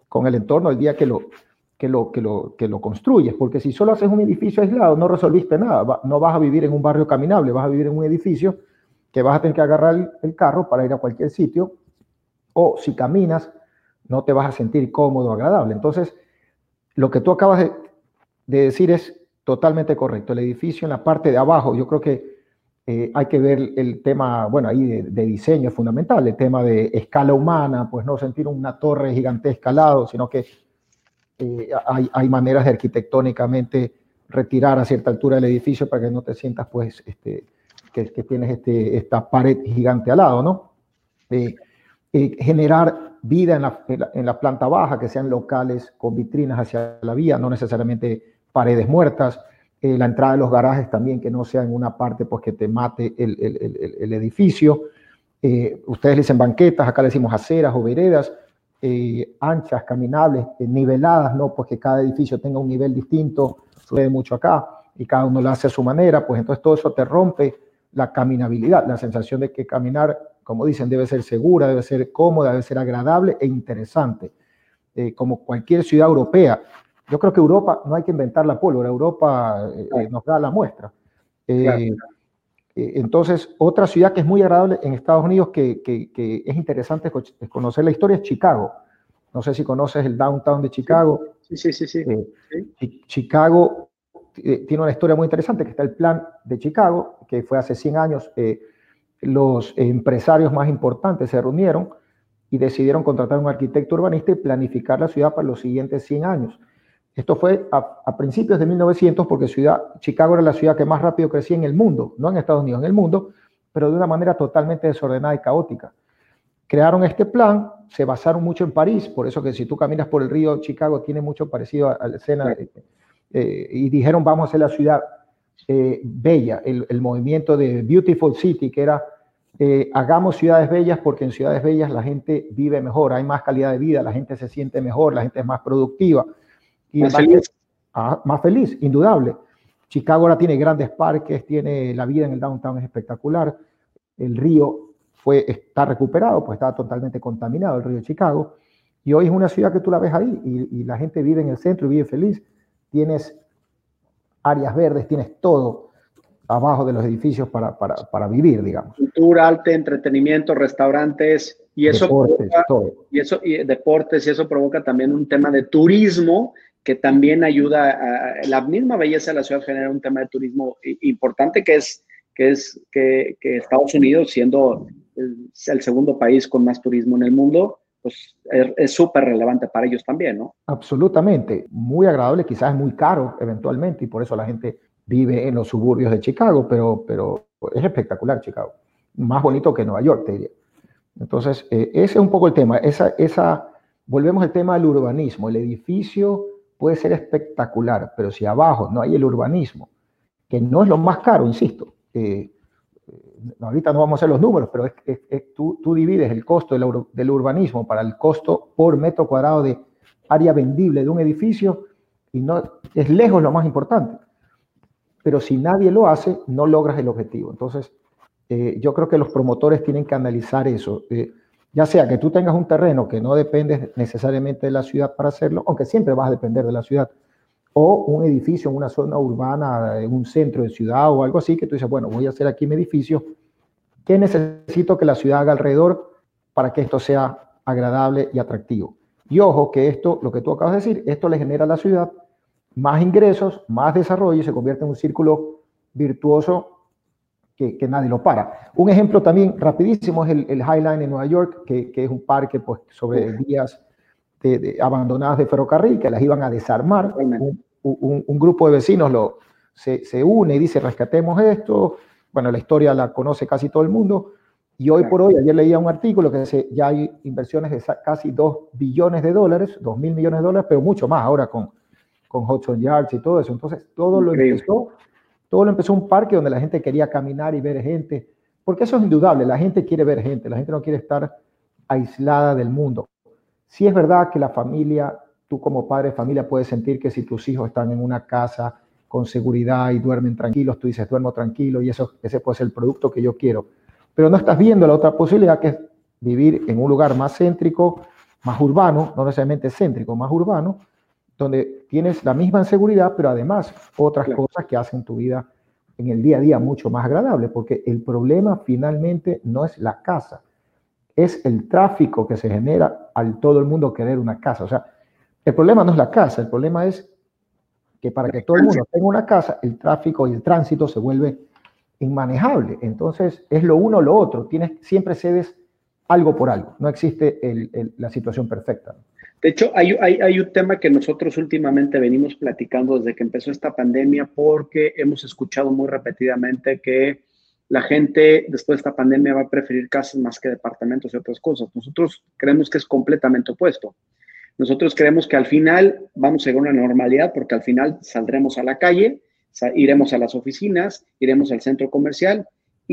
con el entorno el día que lo, que, lo, que, lo, que lo construyes, porque si solo haces un edificio aislado no resolviste nada, va, no vas a vivir en un barrio caminable, vas a vivir en un edificio que vas a tener que agarrar el, el carro para ir a cualquier sitio, o si caminas no te vas a sentir cómodo, agradable. Entonces, lo que tú acabas de, de decir es totalmente correcto. El edificio en la parte de abajo, yo creo que eh, hay que ver el tema, bueno, ahí de, de diseño es fundamental, el tema de escala humana, pues no sentir una torre gigantesca al lado, sino que eh, hay, hay maneras de arquitectónicamente retirar a cierta altura del edificio para que no te sientas, pues, este, que, que tienes este, esta pared gigante al lado, ¿no? Eh, eh, generar vida en la, en, la, en la planta baja, que sean locales con vitrinas hacia la vía, no necesariamente paredes muertas. Eh, la entrada de los garajes también, que no sea en una parte pues, que te mate el, el, el, el edificio. Eh, ustedes le dicen banquetas, acá le decimos aceras o veredas, eh, anchas, caminables, eh, niveladas, ¿no? Pues que cada edificio tenga un nivel distinto, sucede mucho acá, y cada uno lo hace a su manera, pues entonces todo eso te rompe la caminabilidad, la sensación de que caminar, como dicen, debe ser segura, debe ser cómoda, debe ser agradable e interesante. Eh, como cualquier ciudad europea, yo creo que Europa no hay que inventar la pólvora, Europa eh, nos da la muestra. Eh, claro. eh, entonces, otra ciudad que es muy agradable en Estados Unidos, que, que, que es interesante conocer la historia, es Chicago. No sé si conoces el downtown de Chicago. Sí, sí, sí. sí, eh, sí. Chicago eh, tiene una historia muy interesante, que está el plan de Chicago, que fue hace cien años. Eh, los empresarios más importantes se reunieron y decidieron contratar a un arquitecto urbanista y planificar la ciudad para los siguientes cien años. Esto fue a, a principios de mil novecientos, porque ciudad, Chicago era la ciudad que más rápido crecía en el mundo, no en Estados Unidos, en el mundo, pero de una manera totalmente desordenada y caótica. Crearon este plan, se basaron mucho en París, por eso que si tú caminas por el río, Chicago tiene mucho parecido a, a la escena, eh, eh, y dijeron vamos a hacer la ciudad eh, bella, el, el movimiento de Beautiful City, que era eh, hagamos ciudades bellas, porque en ciudades bellas la gente vive mejor, hay más calidad de vida, la gente se siente mejor, la gente es más productiva. Y más feliz. Ah, más feliz, indudable. Chicago ahora tiene grandes parques, tiene la vida en el downtown es espectacular. El río fue, está recuperado, pues estaba totalmente contaminado el río de Chicago. Y hoy es una ciudad que tú la ves ahí y, y la gente vive en el centro y vive feliz. Tienes áreas verdes, tienes todo abajo de los edificios para, para, para vivir, digamos. Cultura, arte, entretenimiento, restaurantes y eso deportes, provoca, todo. Y eso y deportes y eso provoca también un tema de turismo que también ayuda a la misma belleza de la ciudad, genera un tema de turismo importante, que es que es que, que Estados Unidos, siendo el, el segundo país con más turismo en el mundo, pues es súper relevante para ellos también, ¿no? Absolutamente, muy agradable, quizás es muy caro eventualmente y por eso la gente vive en los suburbios de Chicago, pero, pero es espectacular Chicago, más bonito que Nueva York, te diría. Entonces, eh, ese es un poco el tema, esa, esa, volvemos al tema del urbanismo, el edificio puede ser espectacular, pero si abajo no hay el urbanismo, que no es lo más caro, insisto, eh, ahorita no vamos a hacer los números, pero es, es, es, tú, tú divides el costo del, ur, del urbanismo para el costo por metro cuadrado de área vendible de un edificio y no es lejos lo más importante. Pero si nadie lo hace, no logras el objetivo. Entonces, eh, yo creo que los promotores tienen que analizar eso. Eh, ya sea que tú tengas un terreno que no dependes necesariamente de la ciudad para hacerlo, aunque siempre vas a depender de la ciudad, o un edificio en una zona urbana, en un centro de ciudad o algo así, que tú dices, bueno, voy a hacer aquí mi edificio, ¿qué necesito que la ciudad haga alrededor para que esto sea agradable y atractivo? Y ojo, que esto, lo que tú acabas de decir, esto le genera a la ciudad más ingresos, más desarrollo y se convierte en un círculo virtuoso que, que nadie lo para. Un ejemplo también rapidísimo es el, el High Line en Nueva York, que, que es un parque pues, sobre vías de, de, abandonadas de ferrocarril que las iban a desarmar. Un, un, un grupo de vecinos lo, se, se une y dice rescatemos esto. Bueno, la historia la conoce casi todo el mundo. Y hoy por hoy, ayer leía un artículo que se, ya hay inversiones de casi dos billones de dólares, dos mil millones de dólares, pero mucho más ahora con, con Hudson Yards y todo eso. Entonces, todo lo empezó, todo lo empezó un parque donde la gente quería caminar y ver gente, porque eso es indudable, la gente quiere ver gente, la gente no quiere estar aislada del mundo. Sí es verdad que la familia, tú como padre de familia puedes sentir que si tus hijos están en una casa con seguridad y duermen tranquilos, tú dices, duermo tranquilo y eso, ese puede ser el producto que yo quiero. Pero no estás viendo la otra posibilidad, que es vivir en un lugar más céntrico, más urbano, no necesariamente céntrico, más urbano, donde tienes la misma seguridad, pero además otras claro. cosas que hacen tu vida en el día a día mucho más agradable, porque el problema finalmente no es la casa, es el tráfico que se genera al todo el mundo querer una casa. O sea, el problema no es la casa, el problema es que para que todo el mundo tenga una casa, el tráfico y el tránsito se vuelve inmanejable. Entonces, es lo uno o lo otro. Tienes, siempre cedes algo por algo. No existe el, el, la situación perfecta. De hecho, hay, hay, hay un tema que nosotros últimamente venimos platicando desde que empezó esta pandemia, porque hemos escuchado muy repetidamente que la gente después de esta pandemia va a preferir casas más que departamentos y otras cosas. Nosotros creemos que es completamente opuesto. Nosotros creemos que al final vamos a llegar a una normalidad, porque al final saldremos a la calle, iremos a las oficinas, iremos al centro comercial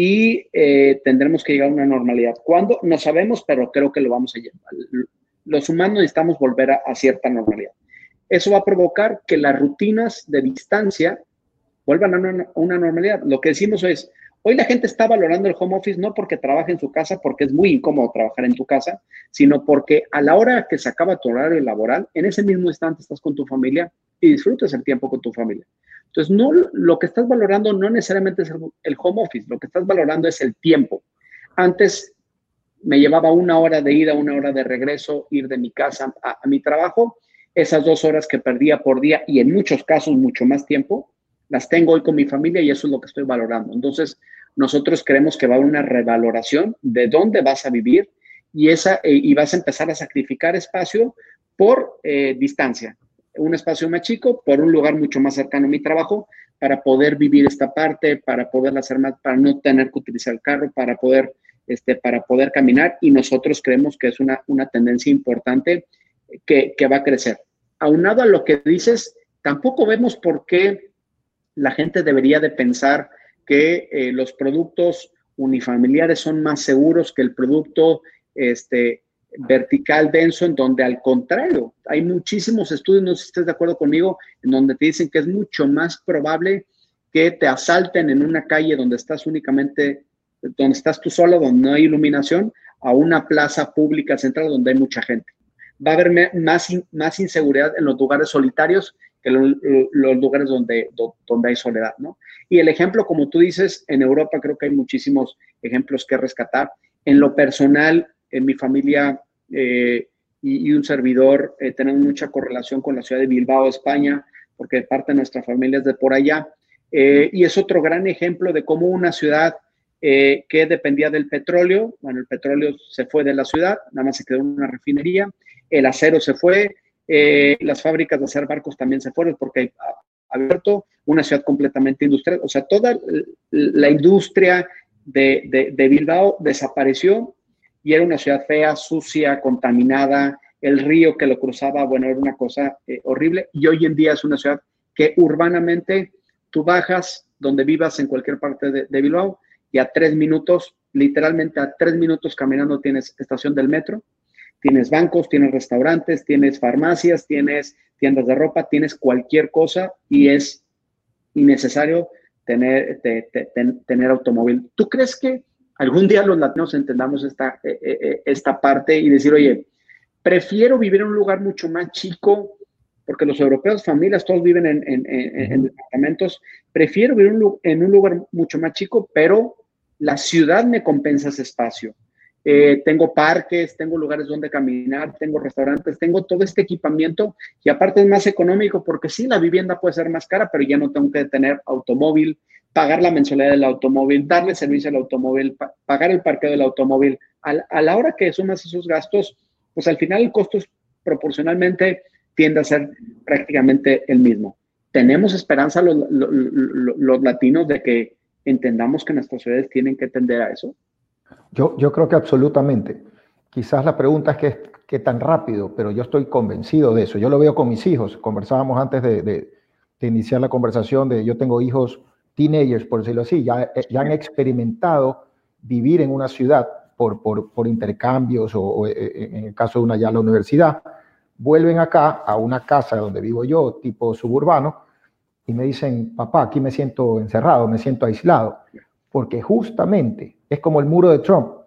y eh, tendremos que llegar a una normalidad. ¿Cuándo? No sabemos, pero creo que lo vamos a llevar. Los humanos necesitamos volver a, a cierta normalidad. Eso va a provocar que las rutinas de distancia vuelvan a una, a una normalidad. Lo que decimos es, hoy la gente está valorando el home office no porque trabaja en su casa, porque es muy incómodo trabajar en tu casa, sino porque a la hora que se acaba tu horario laboral, en ese mismo instante estás con tu familia y disfrutas el tiempo con tu familia. Entonces, no, lo que estás valorando no necesariamente es el home office, lo que estás valorando es el tiempo. Antes me llevaba una hora de ida, una hora de regreso, ir de mi casa a, a mi trabajo. Esas dos horas que perdía por día y en muchos casos mucho más tiempo, las tengo hoy con mi familia y eso es lo que estoy valorando. Entonces, nosotros creemos que va a haber una revaloración de dónde vas a vivir y, esa, eh, y vas a empezar a sacrificar espacio por eh, distancia. Un espacio más chico por un lugar mucho más cercano a mi trabajo para poder vivir esta parte, para poderla hacer más, para no tener que utilizar el carro, para poder, este, para poder caminar. Y nosotros creemos que es una, una tendencia importante que, que va a crecer. Aunado a lo que dices, tampoco vemos por qué la gente debería de pensar que eh, los productos unifamiliares son más seguros que el producto este, vertical denso, en donde al contrario, hay muchísimos estudios, no sé si estés de acuerdo conmigo, en donde te dicen que es mucho más probable que te asalten en una calle donde estás únicamente, donde estás tú solo, donde no hay iluminación, a una plaza pública central donde hay mucha gente. Va a haber más, más inseguridad en los lugares solitarios que los, los lugares donde, donde hay soledad, ¿no? Y el ejemplo, como tú dices, en Europa creo que hay muchísimos ejemplos que rescatar. En lo personal, en mi familia eh, y, y un servidor eh, tenemos mucha correlación con la ciudad de Bilbao, España, porque parte de nuestra familia es de por allá. Eh, y es otro gran ejemplo de cómo una ciudad eh, que dependía del petróleo, bueno, el petróleo se fue de la ciudad, nada más se quedó una refinería, el acero se fue, eh, las fábricas de hacer barcos también se fueron porque ha abierto una ciudad completamente industrial. O sea, toda la industria de, de, de Bilbao desapareció y era una ciudad fea, sucia, contaminada. El río que lo cruzaba, bueno, era una cosa eh, horrible. Y hoy en día es una ciudad que urbanamente tú bajas donde vivas en cualquier parte de, de Bilbao y a tres minutos, literalmente a tres minutos caminando tienes estación del metro, tienes bancos, tienes restaurantes, tienes farmacias, tienes tiendas de ropa, tienes cualquier cosa y es innecesario tener, te, te, te, tener automóvil. ¿Tú crees que algún día los latinos entendamos esta, eh, esta parte y decir, oye, prefiero vivir en un lugar mucho más chico, porque los europeos, familias, todos viven en, en, en, en departamentos, prefiero vivir en un lugar mucho más chico, pero la ciudad me compensa ese espacio. Eh, tengo parques, tengo lugares donde caminar, tengo restaurantes, tengo todo este equipamiento y aparte es más económico porque sí, la vivienda puede ser más cara, pero ya no tengo que tener automóvil, pagar la mensualidad del automóvil, darle servicio al automóvil, pa pagar el parqueo del automóvil. A, a la hora que sumas esos gastos, pues al final el costo es, proporcionalmente tiende a ser prácticamente el mismo. ¿Tenemos esperanza los, los, los, los latinos de que entendamos que nuestras ciudades tienen que tender a eso? Yo, yo creo que absolutamente. Quizás la pregunta es que, qué tan rápido, pero yo estoy convencido de eso. Yo lo veo con mis hijos. Conversábamos antes de, de, de iniciar la conversación de yo tengo hijos teenagers, por decirlo así, ya, ya han experimentado vivir en una ciudad por, por, por intercambios o, o en el caso de una ya la universidad. Vuelven acá a una casa donde vivo yo, tipo suburbano, y me dicen, papá, aquí me siento encerrado, me siento aislado, porque justamente es como el muro de Trump.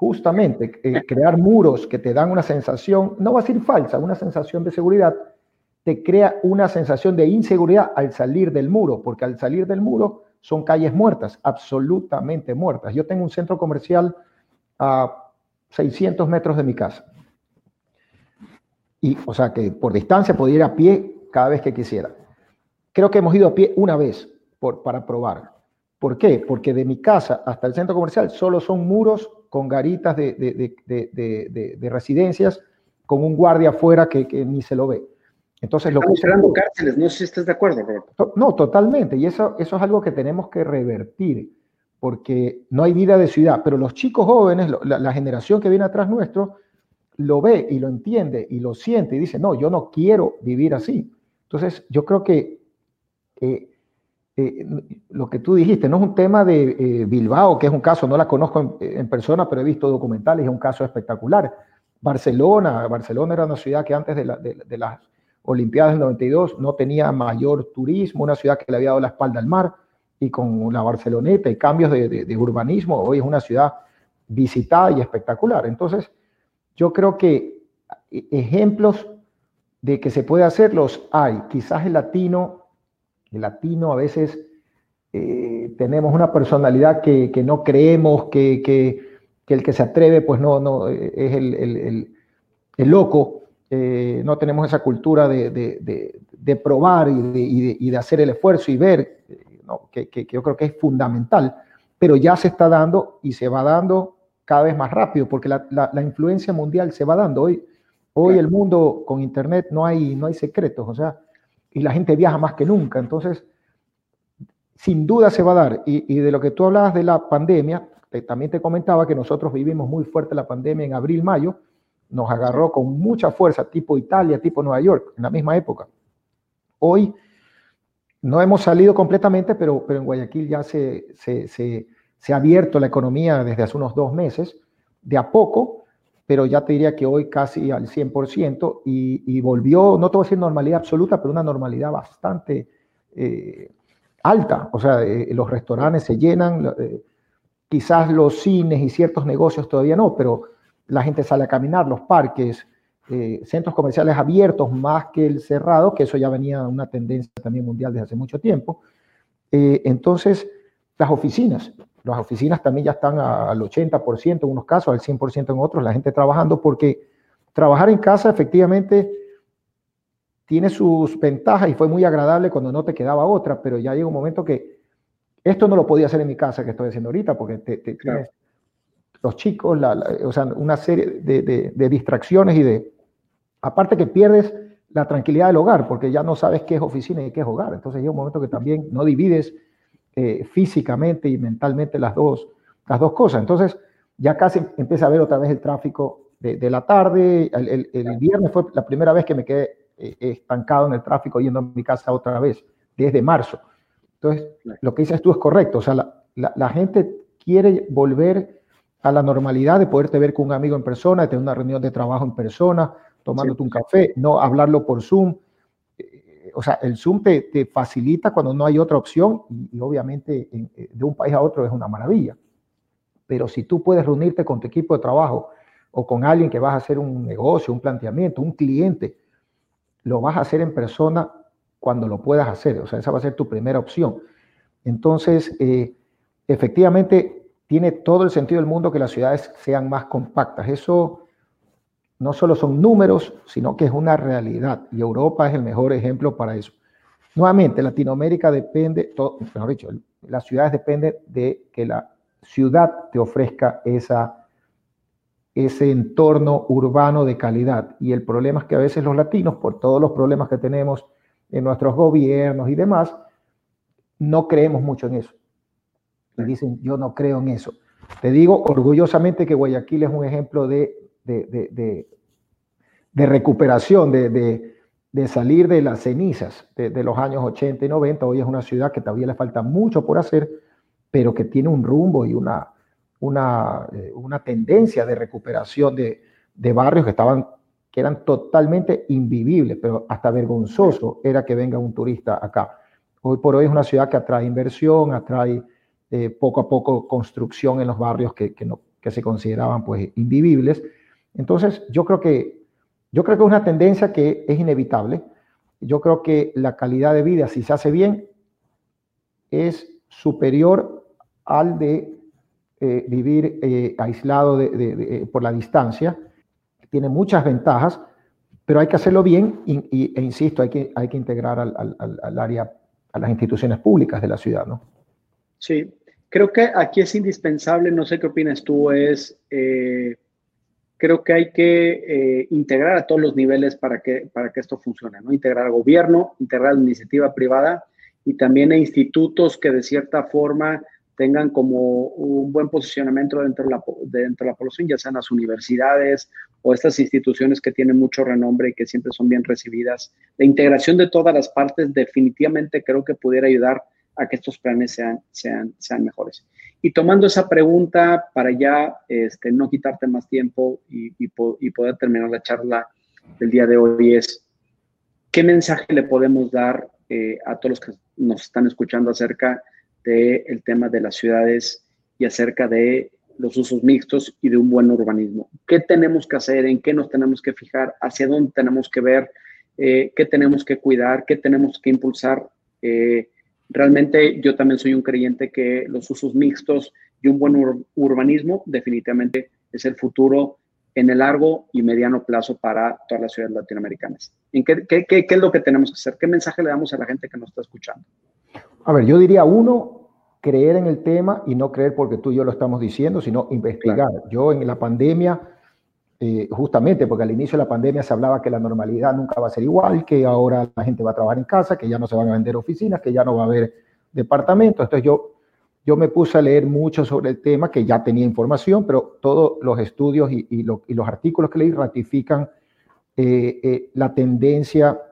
justamente eh, crear muros que te dan una sensación, no va a ser falsa, una sensación de seguridad, te crea una sensación de inseguridad al salir del muro, porque al salir del muro son calles muertas, absolutamente muertas. Yo tengo un centro comercial a seiscientos metros de mi casa. Y, o sea, que por distancia podía ir a pie cada vez que quisiera. Creo que hemos ido a pie una vez por, para probar. ¿Por qué? Porque de mi casa hasta el centro comercial solo son muros con garitas de, de, de, de, de, de, de residencias, con un guardia afuera que, que ni se lo ve. Entonces, Estamos creando cárceles, no sé si estás de acuerdo, Roberto. No, totalmente, y eso, eso es algo que tenemos que revertir, porque no hay vida de ciudad, pero los chicos jóvenes, la, la generación que viene atrás nuestro, lo ve y lo entiende y lo siente y dice, no, yo no quiero vivir así. Entonces, yo creo que eh, eh, lo que tú dijiste no es un tema de eh, Bilbao, que es un caso, no la conozco en, en persona, pero he visto documentales, es un caso espectacular. Barcelona, Barcelona era una ciudad que antes de, la, de, de las Olimpiadas del noventa y dos no tenía mayor turismo, una ciudad que le había dado la espalda al mar, y con la Barceloneta y cambios de, de, de urbanismo, hoy es una ciudad visitada y espectacular. Entonces, yo creo que ejemplos de que se puede hacer los hay. Quizás el latino, el latino a veces eh, tenemos una personalidad que, que no creemos, que, que, que el que se atreve pues no, no es el, el, el, el loco. Eh, no tenemos esa cultura de, de, de, de probar y de, y, de, y de hacer el esfuerzo y ver, eh, ¿no? que, que, que yo creo que es fundamental, pero ya se está dando y se va dando cada vez más rápido, porque la, la, la influencia mundial se va dando. Hoy, hoy el mundo con internet no hay, no hay secretos, o sea, y la gente viaja más que nunca, entonces sin duda se va a dar. Y, y de lo que tú hablabas de la pandemia, te, también te comentaba que nosotros vivimos muy fuerte la pandemia en abril, mayo, nos agarró con mucha fuerza, tipo Italia, tipo Nueva York, en la misma época. Hoy no hemos salido completamente, pero, pero en Guayaquil ya se, se, se, se ha abierto la economía desde hace unos dos meses, de a poco, pero ya te diría que hoy casi al cien por ciento, y, y volvió, no te voy a decir normalidad absoluta, pero una normalidad bastante eh, alta. O sea, eh, los restaurantes se llenan, eh, quizás los cines y ciertos negocios todavía no, pero la gente sale a caminar, los parques, eh, centros comerciales abiertos más que el cerrado, que eso ya venía una tendencia también mundial desde hace mucho tiempo. Eh, entonces, las oficinas, las oficinas también ya están a, al ochenta por ciento en unos casos, al cien por ciento en otros, la gente trabajando, porque trabajar en casa efectivamente tiene sus ventajas y fue muy agradable cuando no te quedaba otra, pero ya llega un momento que esto no lo podía hacer en mi casa que estoy haciendo ahorita, porque te, te claro. tienes los chicos, la, la, o sea, una serie de, de, de distracciones y de, aparte que pierdes la tranquilidad del hogar, porque ya no sabes qué es oficina y qué es hogar. Entonces llega un momento que también no divides eh, físicamente y mentalmente las dos, las dos cosas. Entonces ya casi empieza a ver otra vez el tráfico de, de la tarde. El, el, el viernes fue la primera vez que me quedé eh, estancado en el tráfico yendo a mi casa otra vez, desde marzo. Entonces, lo que dices tú es correcto. O sea, la, la, la gente quiere volver a la normalidad de poderte ver con un amigo en persona, de tener una reunión de trabajo en persona, tomándote sí. un café, no hablarlo por Zoom. Eh, o sea, el Zoom te, te facilita cuando no hay otra opción y, y obviamente en, de un país a otro es una maravilla. Pero si tú puedes reunirte con tu equipo de trabajo o con alguien que vas a hacer un negocio, un planteamiento, un cliente, lo vas a hacer en persona cuando lo puedas hacer. O sea, esa va a ser tu primera opción. Entonces, eh, efectivamente, tiene todo el sentido del mundo que las ciudades sean más compactas. Eso no solo son números, sino que es una realidad. Y Europa es el mejor ejemplo para eso. Nuevamente, Latinoamérica depende, todo, mejor dicho, las ciudades dependen de que la ciudad te ofrezca esa, ese entorno urbano de calidad. Y el problema es que a veces los latinos, por todos los problemas que tenemos en nuestros gobiernos y demás, no creemos mucho en eso. Y dicen, yo no creo en eso. Te digo orgullosamente que Guayaquil es un ejemplo de, de, de, de, de recuperación, de, de, de salir de las cenizas de, de los años ochenta y noventa. Hoy es una ciudad que todavía le falta mucho por hacer, pero que tiene un rumbo y una, una, una tendencia de recuperación de, de barrios que, estaban, que eran totalmente invivibles, pero hasta vergonzoso era que venga un turista acá. Hoy por hoy es una ciudad que atrae inversión, atrae... Eh, poco a poco construcción en los barrios que, que, no, que se consideraban pues invivibles. Entonces yo creo que, yo creo que es una tendencia que es inevitable. Yo creo que la calidad de vida, si se hace bien, es superior al de eh, vivir eh, aislado de, de, de, por la distancia. Tiene muchas ventajas, pero hay que hacerlo bien y, y, e insisto, hay que, hay que integrar al, al, al área, a las instituciones públicas de la ciudad, ¿no? Sí, creo que aquí es indispensable, no sé qué opinas tú, es... Eh, creo que hay que eh, integrar a todos los niveles para que, para que esto funcione, ¿no? Integrar al gobierno, integrar a la iniciativa privada y también a institutos que de cierta forma tengan como un buen posicionamiento dentro de la, dentro de la población, ya sean las universidades o estas instituciones que tienen mucho renombre y que siempre son bien recibidas. La integración de todas las partes definitivamente creo que pudiera ayudar a que estos planes sean, sean, sean mejores. Y tomando esa pregunta para ya este, no quitarte más tiempo y, y, y poder terminar la charla del día de hoy es, ¿qué mensaje le podemos dar eh, a todos los que nos están escuchando acerca del tema de las ciudades y acerca de los usos mixtos y de un buen urbanismo? ¿Qué tenemos que hacer? ¿En qué nos tenemos que fijar? ¿Hacia dónde tenemos que ver? Eh, ¿Qué tenemos que cuidar? ¿Qué tenemos que impulsar? Eh, Realmente yo también soy un creyente que los usos mixtos y un buen ur urbanismo definitivamente es el futuro en el largo y mediano plazo para todas las ciudades latinoamericanas. ¿En qué, qué, qué, qué es lo que tenemos que hacer? ¿Qué mensaje le damos a la gente que nos está escuchando? A ver, yo diría uno, creer en el tema y no creer porque tú y yo lo estamos diciendo, sino investigar. Claro. Yo en la pandemia... Eh, justamente porque al inicio de la pandemia se hablaba que la normalidad nunca va a ser igual, que ahora la gente va a trabajar en casa, que ya no se van a vender oficinas, que ya no va a haber departamentos. Entonces yo, yo me puse a leer mucho sobre el tema, que ya tenía información, pero todos los estudios y, y, lo, y los artículos que leí ratifican eh, eh, la tendencia,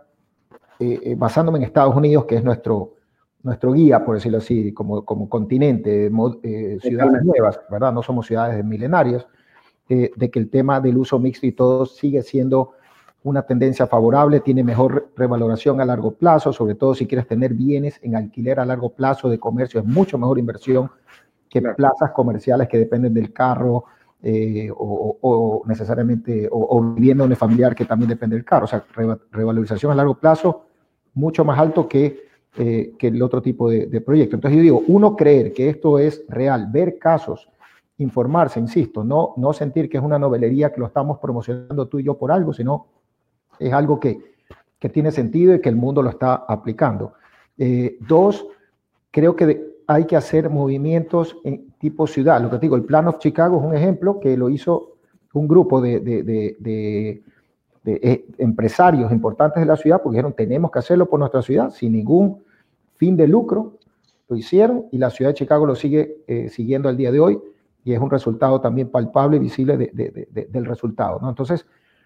eh, eh, basándome en Estados Unidos, que es nuestro, nuestro guía, por decirlo así, como, como continente, eh, ciudades nuevas, ¿verdad? No somos ciudades milenarias. Eh, de que el tema del uso mixto y todo sigue siendo una tendencia favorable, tiene mejor revaloración a largo plazo, sobre todo si quieres tener bienes en alquiler a largo plazo de comercio, es mucho mejor inversión que claro. plazas comerciales que dependen del carro eh, o, o necesariamente, o, o vivienda de familiar que también depende del carro, o sea, revalorización a largo plazo mucho más alto que, eh, que el otro tipo de, de proyecto. Entonces yo digo, uno, creer que esto es real, ver casos, informarse, insisto, no, no sentir que es una novelería que lo estamos promocionando tú y yo por algo, sino es algo que, que tiene sentido y que el mundo lo está aplicando. Eh, dos, creo que de, hay que hacer movimientos en tipo ciudad. Lo que te digo, el Plan of Chicago es un ejemplo que lo hizo un grupo de, de, de, de, de eh, empresarios importantes de la ciudad, porque dijeron, tenemos que hacerlo por nuestra ciudad, sin ningún fin de lucro, lo hicieron y la ciudad de Chicago lo sigue eh, siguiendo al día de hoy. Y es un resultado también palpable y visible de, de, de, de, del resultado, ¿no? Entonces,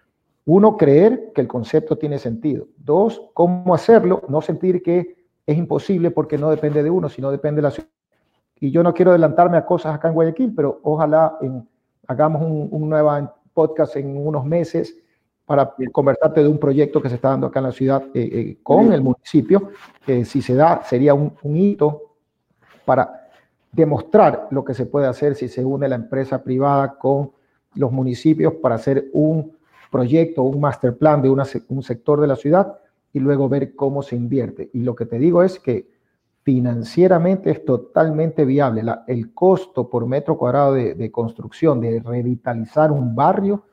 uno, creer que el concepto tiene sentido. Dos, cómo hacerlo, no sentir que es imposible porque no depende de uno, sino depende de la ciudad. Y yo no quiero adelantarme a cosas acá en Guayaquil, pero ojalá en, hagamos un, un nuevo podcast en unos meses para conversarte de un proyecto que se está dando acá en la ciudad eh, eh, con el municipio. Eh, si se da, sería un, un hito para demostrar lo que se puede hacer si se une la empresa privada con los municipios para hacer un proyecto, un master plan de una, un sector de la ciudad y luego ver cómo se invierte. Y lo que te digo es que financieramente es totalmente viable. La, el costo por metro cuadrado de, de construcción, de revitalizar un barrio,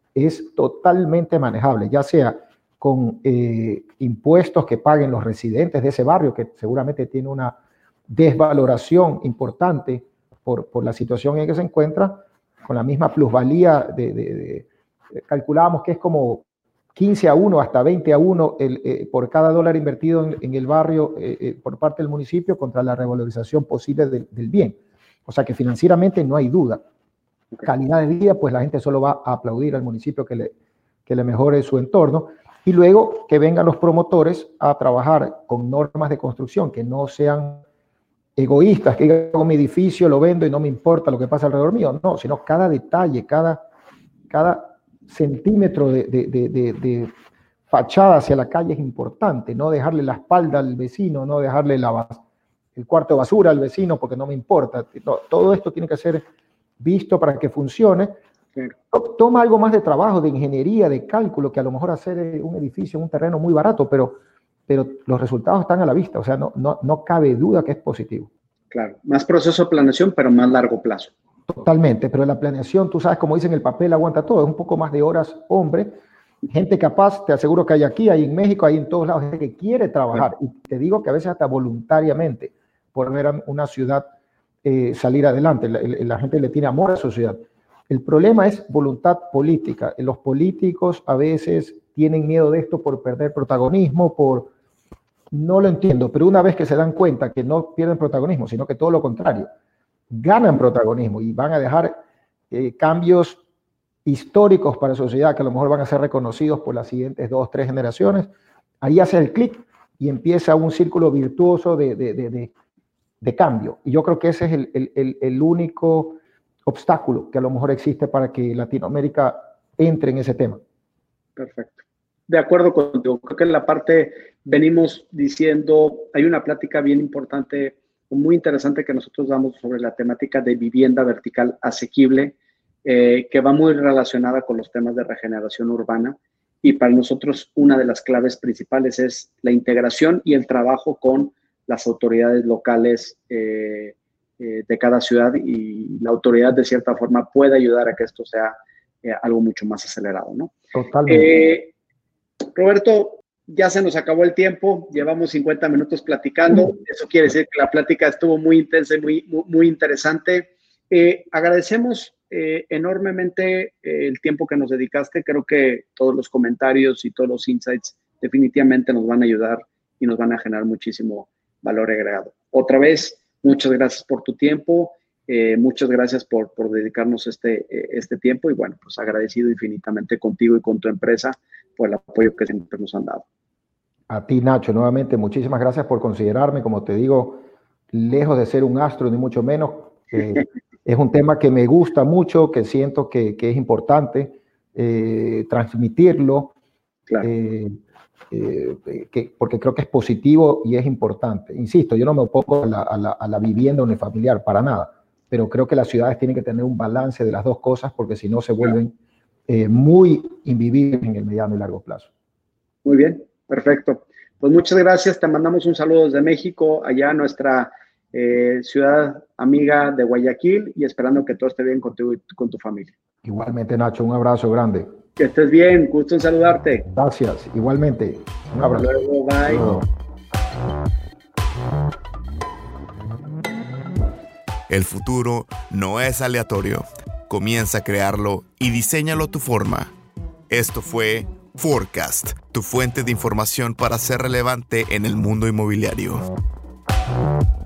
es totalmente manejable, ya sea con eh, impuestos que paguen los residentes de ese barrio, que seguramente tiene una desvaloración importante por, por la situación en que se encuentra, con la misma plusvalía, de, de, de, de calculábamos que es como quince a uno hasta veinte a uno el, eh, por cada dólar invertido en, en el barrio eh, eh, por parte del municipio contra la revalorización posible del, del bien. O sea que financieramente no hay duda. Calidad de vida, pues la gente solo va a aplaudir al municipio que le, que le mejore su entorno y luego que vengan los promotores a trabajar con normas de construcción que no sean egoístas, que con mi edificio lo vendo y no me importa lo que pasa alrededor mío, no, sino cada detalle, cada, cada centímetro de, de, de, de, de fachada hacia la calle es importante, no dejarle la espalda al vecino, no dejarle la, el cuarto de basura al vecino porque no me importa, no, todo esto tiene que ser visto para que funcione. Claro. Toma algo más de trabajo, de ingeniería, de cálculo, que a lo mejor hacer un edificio en un terreno muy barato, pero, pero los resultados están a la vista. O sea, no, no, no cabe duda que es positivo. Claro, más proceso de planeación, pero más largo plazo. Totalmente, pero la planeación, tú sabes, como dicen, el papel aguanta todo, es un poco más de horas, hombre. Gente capaz, te aseguro que hay aquí, hay en México, hay en todos lados, gente que quiere trabajar. Claro. Y te digo que a veces hasta voluntariamente, por ver a una ciudad eh, salir adelante. La, la gente le tiene amor a su ciudad. El problema es voluntad política. Los políticos a veces tienen miedo de esto por perder protagonismo, por... No lo entiendo, pero una vez que se dan cuenta que no pierden protagonismo, sino que todo lo contrario, ganan protagonismo y van a dejar eh, cambios históricos para la sociedad que a lo mejor van a ser reconocidos por las siguientes dos, tres generaciones, ahí hace el clic y empieza un círculo virtuoso de, de, de, de, de cambio. Y yo creo que ese es el, el, el, el único obstáculo que a lo mejor existe para que Latinoamérica entre en ese tema. Perfecto. De acuerdo contigo. Creo que en la parte venimos diciendo, hay una plática bien importante, muy interesante que nosotros damos sobre la temática de vivienda vertical asequible, eh, que va muy relacionada con los temas de regeneración urbana. Y para nosotros una de las claves principales es la integración y el trabajo con las autoridades locales eh, eh, de cada ciudad, y la autoridad de cierta forma puede ayudar a que esto sea eh, algo mucho más acelerado, ¿no? Totalmente. Eh, Roberto, ya se nos acabó el tiempo, llevamos cincuenta minutos platicando, eso quiere decir que la plática estuvo muy intensa y muy, muy, muy interesante. Eh, agradecemos eh, enormemente eh, el tiempo que nos dedicaste. Creo que todos los comentarios y todos los insights definitivamente nos van a ayudar y nos van a generar muchísimo valor agregado. Otra vez, muchas gracias por tu tiempo, eh, muchas gracias por, por dedicarnos este, eh, este tiempo, y bueno, pues agradecido infinitamente contigo y con tu empresa por el apoyo que siempre nos han dado. A ti, Nacho, nuevamente, muchísimas gracias por considerarme. Como te digo, lejos de ser un astro, ni mucho menos. Eh, es un tema que me gusta mucho, que siento que, que es importante eh, transmitirlo, claro. eh, eh, que, porque creo que es positivo y es importante. Insisto, yo no me opongo a la, a la, a la vivienda unifamiliar, para nada, pero creo que las ciudades tienen que tener un balance de las dos cosas, porque si no se vuelven... Claro. Eh, muy invivible en el mediano y largo plazo. Muy bien, perfecto. Pues muchas gracias, te mandamos un saludo desde México, allá a nuestra eh, ciudad amiga de Guayaquil, y esperando que todo esté bien contigo y con tu familia. Igualmente, Nacho, un abrazo grande. Que estés bien, gusto en saludarte. Gracias, igualmente. Un abrazo. Hasta luego, bye. Luego. El futuro no es aleatorio. Comienza a crearlo y diséñalo a tu forma. Esto fue Forecast, tu fuente de información para ser relevante en el mundo inmobiliario.